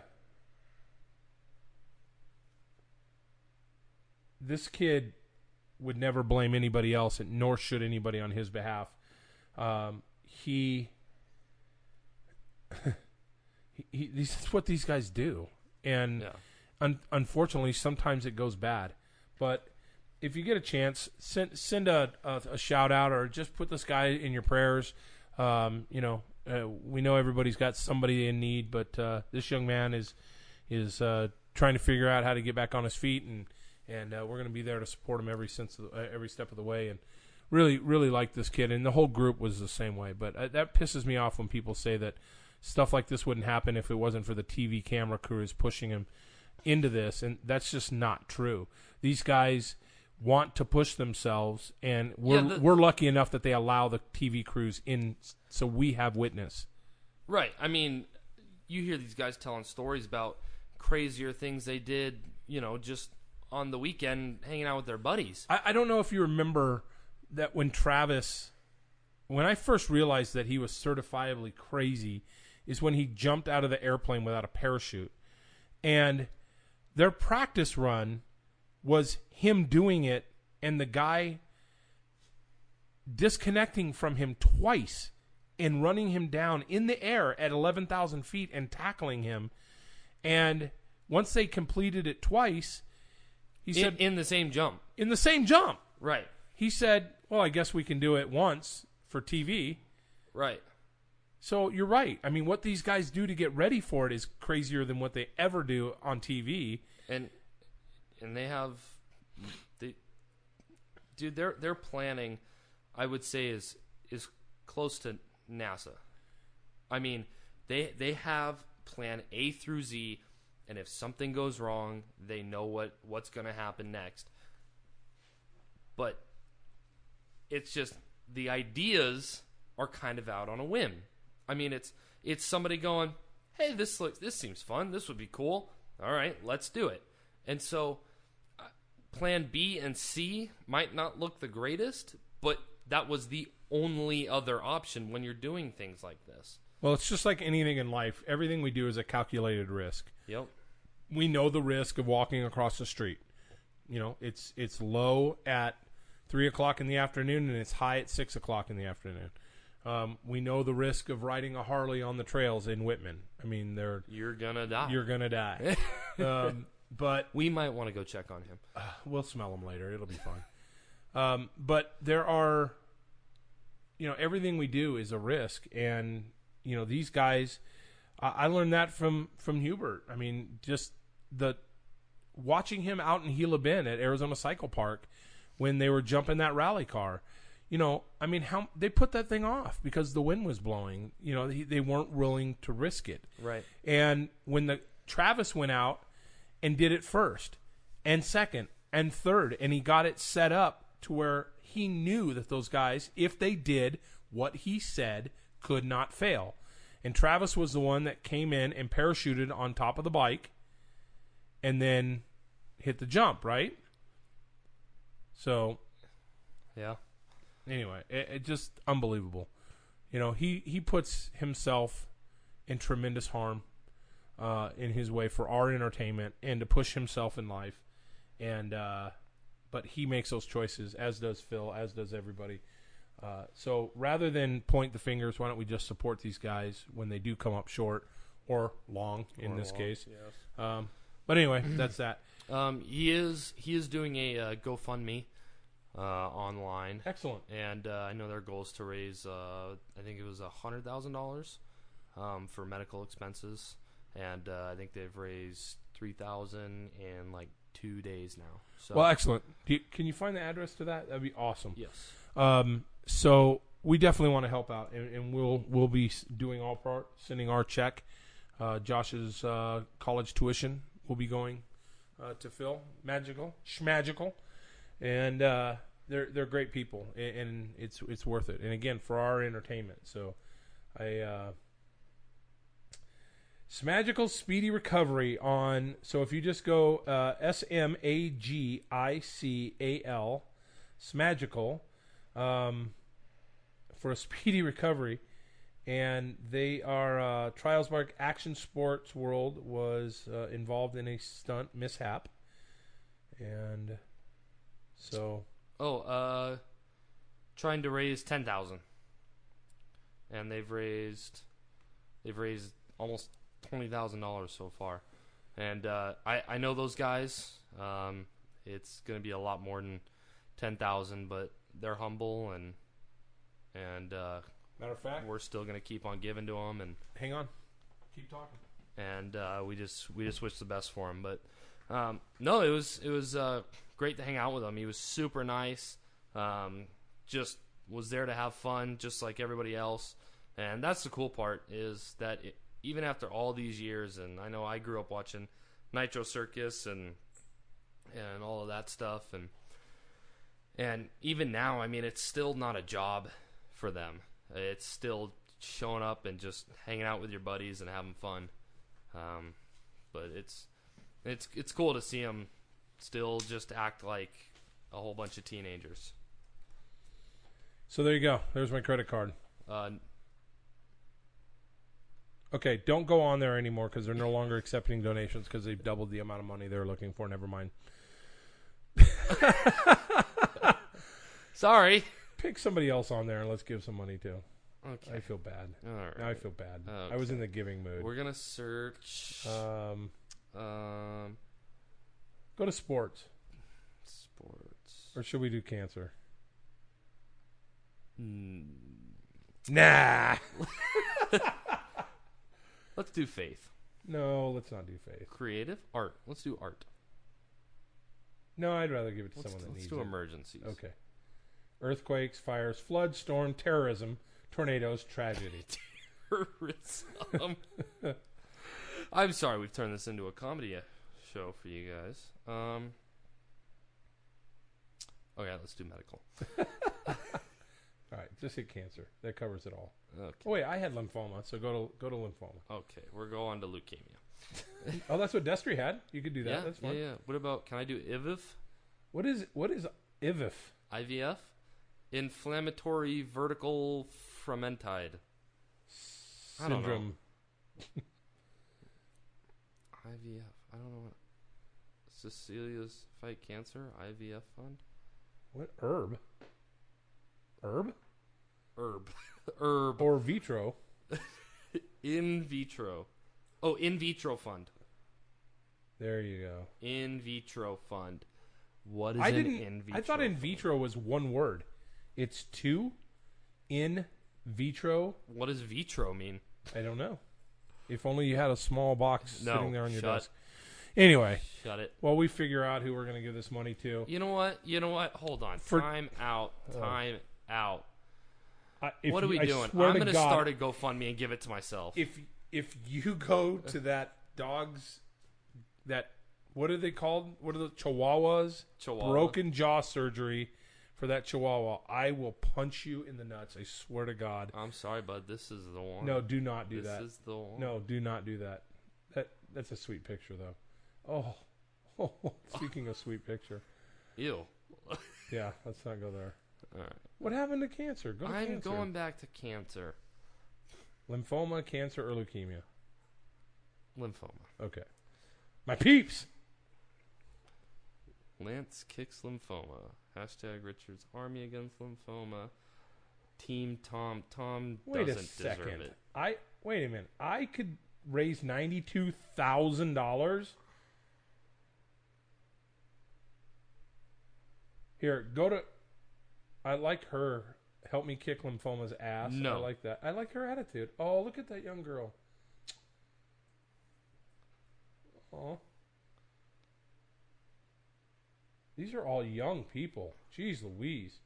this kid would never blame anybody else, and nor should anybody on his behalf. Um, he, he, he, this is what these guys do, and Yeah. un- unfortunately, sometimes it goes bad. But if you get a chance, send send a, a, a shout out or just put this guy in your prayers. Um, you know, uh, we know everybody's got somebody in need, but uh, this young man is is uh, trying to figure out how to get back on his feet, and and uh, we're going to be there to support him every sense of the, uh, every step of the way. And really, really like this kid, and the whole group was the same way. But uh, that pisses me off when people say that stuff like this wouldn't happen if it wasn't for the T V camera crews pushing him into this, and that's just not true. These guys want to push themselves, and we're Yeah, the, we're lucky enough that they allow the T V crews in, so we have witness. Right. I mean, you hear these guys telling stories about crazier things they did, you know, just on the weekend hanging out with their buddies. I, I don't know if you remember that when Travis, when I first realized that he was certifiably crazy, is when he jumped out of the airplane without a parachute, and their practice run was him doing it and the guy disconnecting from him twice and running him down in the air at eleven thousand feet and tackling him. And once they completed it twice, he in, said... In the same jump. In the same jump. Right. He said, well, I guess we can do it once for T V. Right. So you're right. I mean, what these guys do to get ready for it is crazier than what they ever do on T V. And... And they have, they, dude, their their planning, I would say, is is close to NASA. I mean, they they have plan A through Z, and if something goes wrong, they know what, what's going to happen next. But it's just the ideas are kind of out on a whim. I mean, it's it's somebody going, hey, this looks this seems fun. This would be cool. All right, let's do it. And so uh, plan B and C might not look the greatest, but that was the only other option when you're doing things like this. Well, it's just like anything in life. Everything we do is a calculated risk. Yep. We know the risk of walking across the street. You know, it's it's low at three o'clock in the afternoon and it's high at six o'clock in the afternoon. Um, we know the risk of riding a Harley on the trails in Whitman. I mean, they're You're gonna die. you're gonna die. um, but we might want to go check on him. uh, we'll smell them later. It'll be fine. Um, but there are, you know, everything we do is a risk, and you know these guys. I, I learned that from from Hubert. I mean, just the watching him out in Gila Bend at Arizona Cycle Park when they were jumping that rally car. You know, I mean, how they put that thing off because the wind was blowing. You know, they, they weren't willing to risk it. Right. And when the Travis went out and did it first and second and third, and he got it set up to where he knew that those guys, if they did what he said, could not fail. And Travis was the one that came in and parachuted on top of the bike and then hit the jump, right? So, Yeah. anyway, it, it just unbelievable. You know, he, he puts himself in tremendous harm uh, in his way for our entertainment and to push himself in life. And uh, but he makes those choices, as does Phil, as does everybody. Uh, so rather than point the fingers, why don't we just support these guys when they do come up short or long in Or this long, case? yes. Um, But anyway, that's that. Um, he is he is doing a uh, GoFundMe uh, online, Excellent. and uh, I know their goal is to raise uh, I think it was a hundred thousand dollars um, for medical expenses, and uh, I think they've raised three thousand in like two days now. So Well, excellent. Do you, can you find the address to that? That'd be awesome. yes, Um, so we definitely want to help out, and, and we'll we'll be s- doing all part, sending our check. Uh, Josh's uh, college tuition will be going uh, to Phil. Magical, schmagical, and uh, they're they're great people, and, and it's it's worth it. And again, for our entertainment. So, I uh, Smagical Speedy Recovery on. So if you just go uh, S M A G I C A L, Smagical. Um, for a speedy recovery, and they are uh, Trials Park Action Sports World was uh, involved in a stunt mishap, and so oh, uh, trying to raise ten thousand, and they've raised they've raised almost twenty thousand dollars so far, and uh, I I know those guys. Um, it's going to be a lot more than ten thousand, but they're humble, and and uh, matter of fact, we're still going to keep on giving to them, and hang on, keep talking. and uh, we just we just wish the best for him. But um, no, it was it was uh, great to hang out with him. He was super nice. Um, just was there to have fun, just like everybody else. And that's the cool part is that it, even after all these years, and I know I grew up watching Nitro Circus and and all of that stuff, and and even now, I mean, it's still not a job for them. It's still showing up and just hanging out with your buddies and having fun. Um, but it's it's it's cool to see them still just act like a whole bunch of teenagers. So there you go. There's my credit card. Uh, Okay, don't go on there anymore because they're no longer accepting donations because they've doubled the amount of money they're looking for. Never mind. Sorry. Pick somebody else on there and let's give some money to. Okay. I feel bad. All right. Now I feel bad. Okay. I was in the giving mood. We're gonna search. Um, Um, go to sports, sports. or should we do cancer? Mm, Nah. let's do faith. No, let's not do faith. Creative art. Let's do art. No, I'd rather give it to Let's, someone that let's needs do it. emergencies. Okay. Earthquakes, fires, floods, storm, terrorism, tornadoes, tragedy. Terrorism. I'm sorry, we've turned this into a comedy show for you guys. Um. Okay, let's do medical. All right, just hit cancer. That covers it all. Okay. Oh wait, I had lymphoma, so go to go to lymphoma. Okay, we're going to leukemia. Oh, that's what Destry had. You could do that. Yeah, That's yeah, fine. yeah. What about? Can I do I V F? What is what is I V F? I V F? Inflammatory vertical fermentide. I don't know. Syndrome. I V F. I don't know what. Cecilia's Fight Cancer I V F Fund. What herb? Herb Herb. Herb. or vitro? In vitro. Oh, in vitro fund. There you go. In vitro fund. What is I an didn't. in vitro? I thought in fund? vitro was one word. It's two. In vitro. What does vitro mean? I don't know. If only you had a small box No, sitting there on your shut. desk. Anyway, Shut it. well, we figure out who we're going to give this money to. You know what? You know what? Hold on. For- time out. Time out. I, if What are we you, I doing? swear I'm to going to God, start a GoFundMe and give it to myself. If if you go to that dog's that what are they called? What are the Chihuahuas? Chihuahua. Broken jaw surgery for that Chihuahua. I will punch you in the nuts. I swear to God. I'm sorry, bud. This is the one. No, do not do this that. is the one. No, do not do that. That that's a sweet picture though. Oh, speaking of sweet picture. Ew. Yeah, let's not go there. All right. What happened to cancer? Go to I'm cancer. going back to cancer. Lymphoma, cancer, or leukemia? Lymphoma. Okay. My peeps. Lance kicks lymphoma. Hashtag Richard's Army against lymphoma. Team Tom. Tom Wait doesn't a second. deserve it. I wait a minute. I could raise ninety-two thousand dollars Here, go to. I like her. Help me kick lymphoma's ass. No. I like that. I like her attitude. Oh, look at that young girl. Oh. These are all young people. Jeez Louise.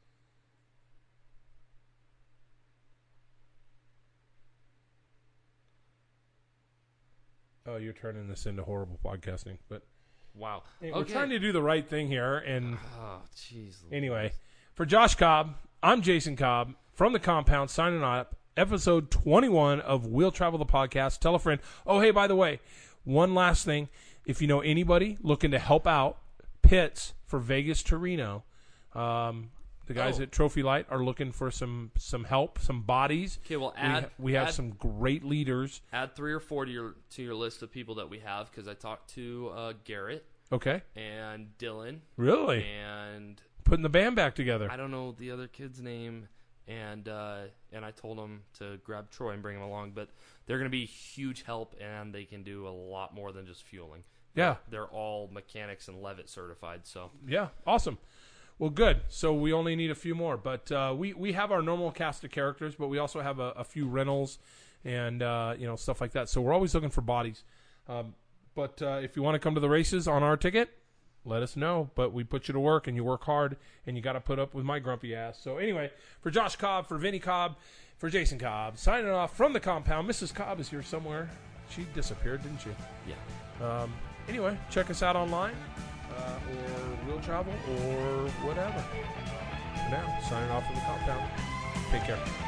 Oh, you're turning this into horrible podcasting, but Wow. hey, Okay. we're trying to do the right thing here. And Oh, jeez. anyway, for Josh Cobb, I'm Jason Cobb from the Compound signing up. Episode twenty-one of We'll Travel the Podcast. Tell a friend. Oh, hey, by the way, one last thing. If you know anybody looking to help out pits for Vegas to Reno, um, the guys Oh. at Trophy Light are looking for some some help, some bodies. Okay, well, We, add ha- we have add, some great leaders. add three or four to your to your list of people that we have because I talked to uh, Garrett Okay, and Dylan really and putting the band back together. I don't know the other kid's name, and uh, and I told them to grab Troy and bring him along, but they're going to be huge help, and they can do a lot more than just fueling. Yeah, They're all mechanics and Levitt certified, so yeah, awesome. Well, good. So we only need a few more, but uh, we we have our normal cast of characters, but we also have a, a few rentals and uh, you know stuff like that. So we're always looking for bodies. Um, but uh, if you want to come to the races on our ticket, let us know. But we put you to work, and you work hard, and you got to put up with my grumpy ass. So anyway, for Josh Cobb, for Vinny Cobb, for Jason Cobb, signing off from the Compound. Missus Cobb is here somewhere. She disappeared, didn't she? yeah. Um, anyway, check us out online. Uh, or We'll Travel, or whatever. For now, signing off from the Compound. Take care.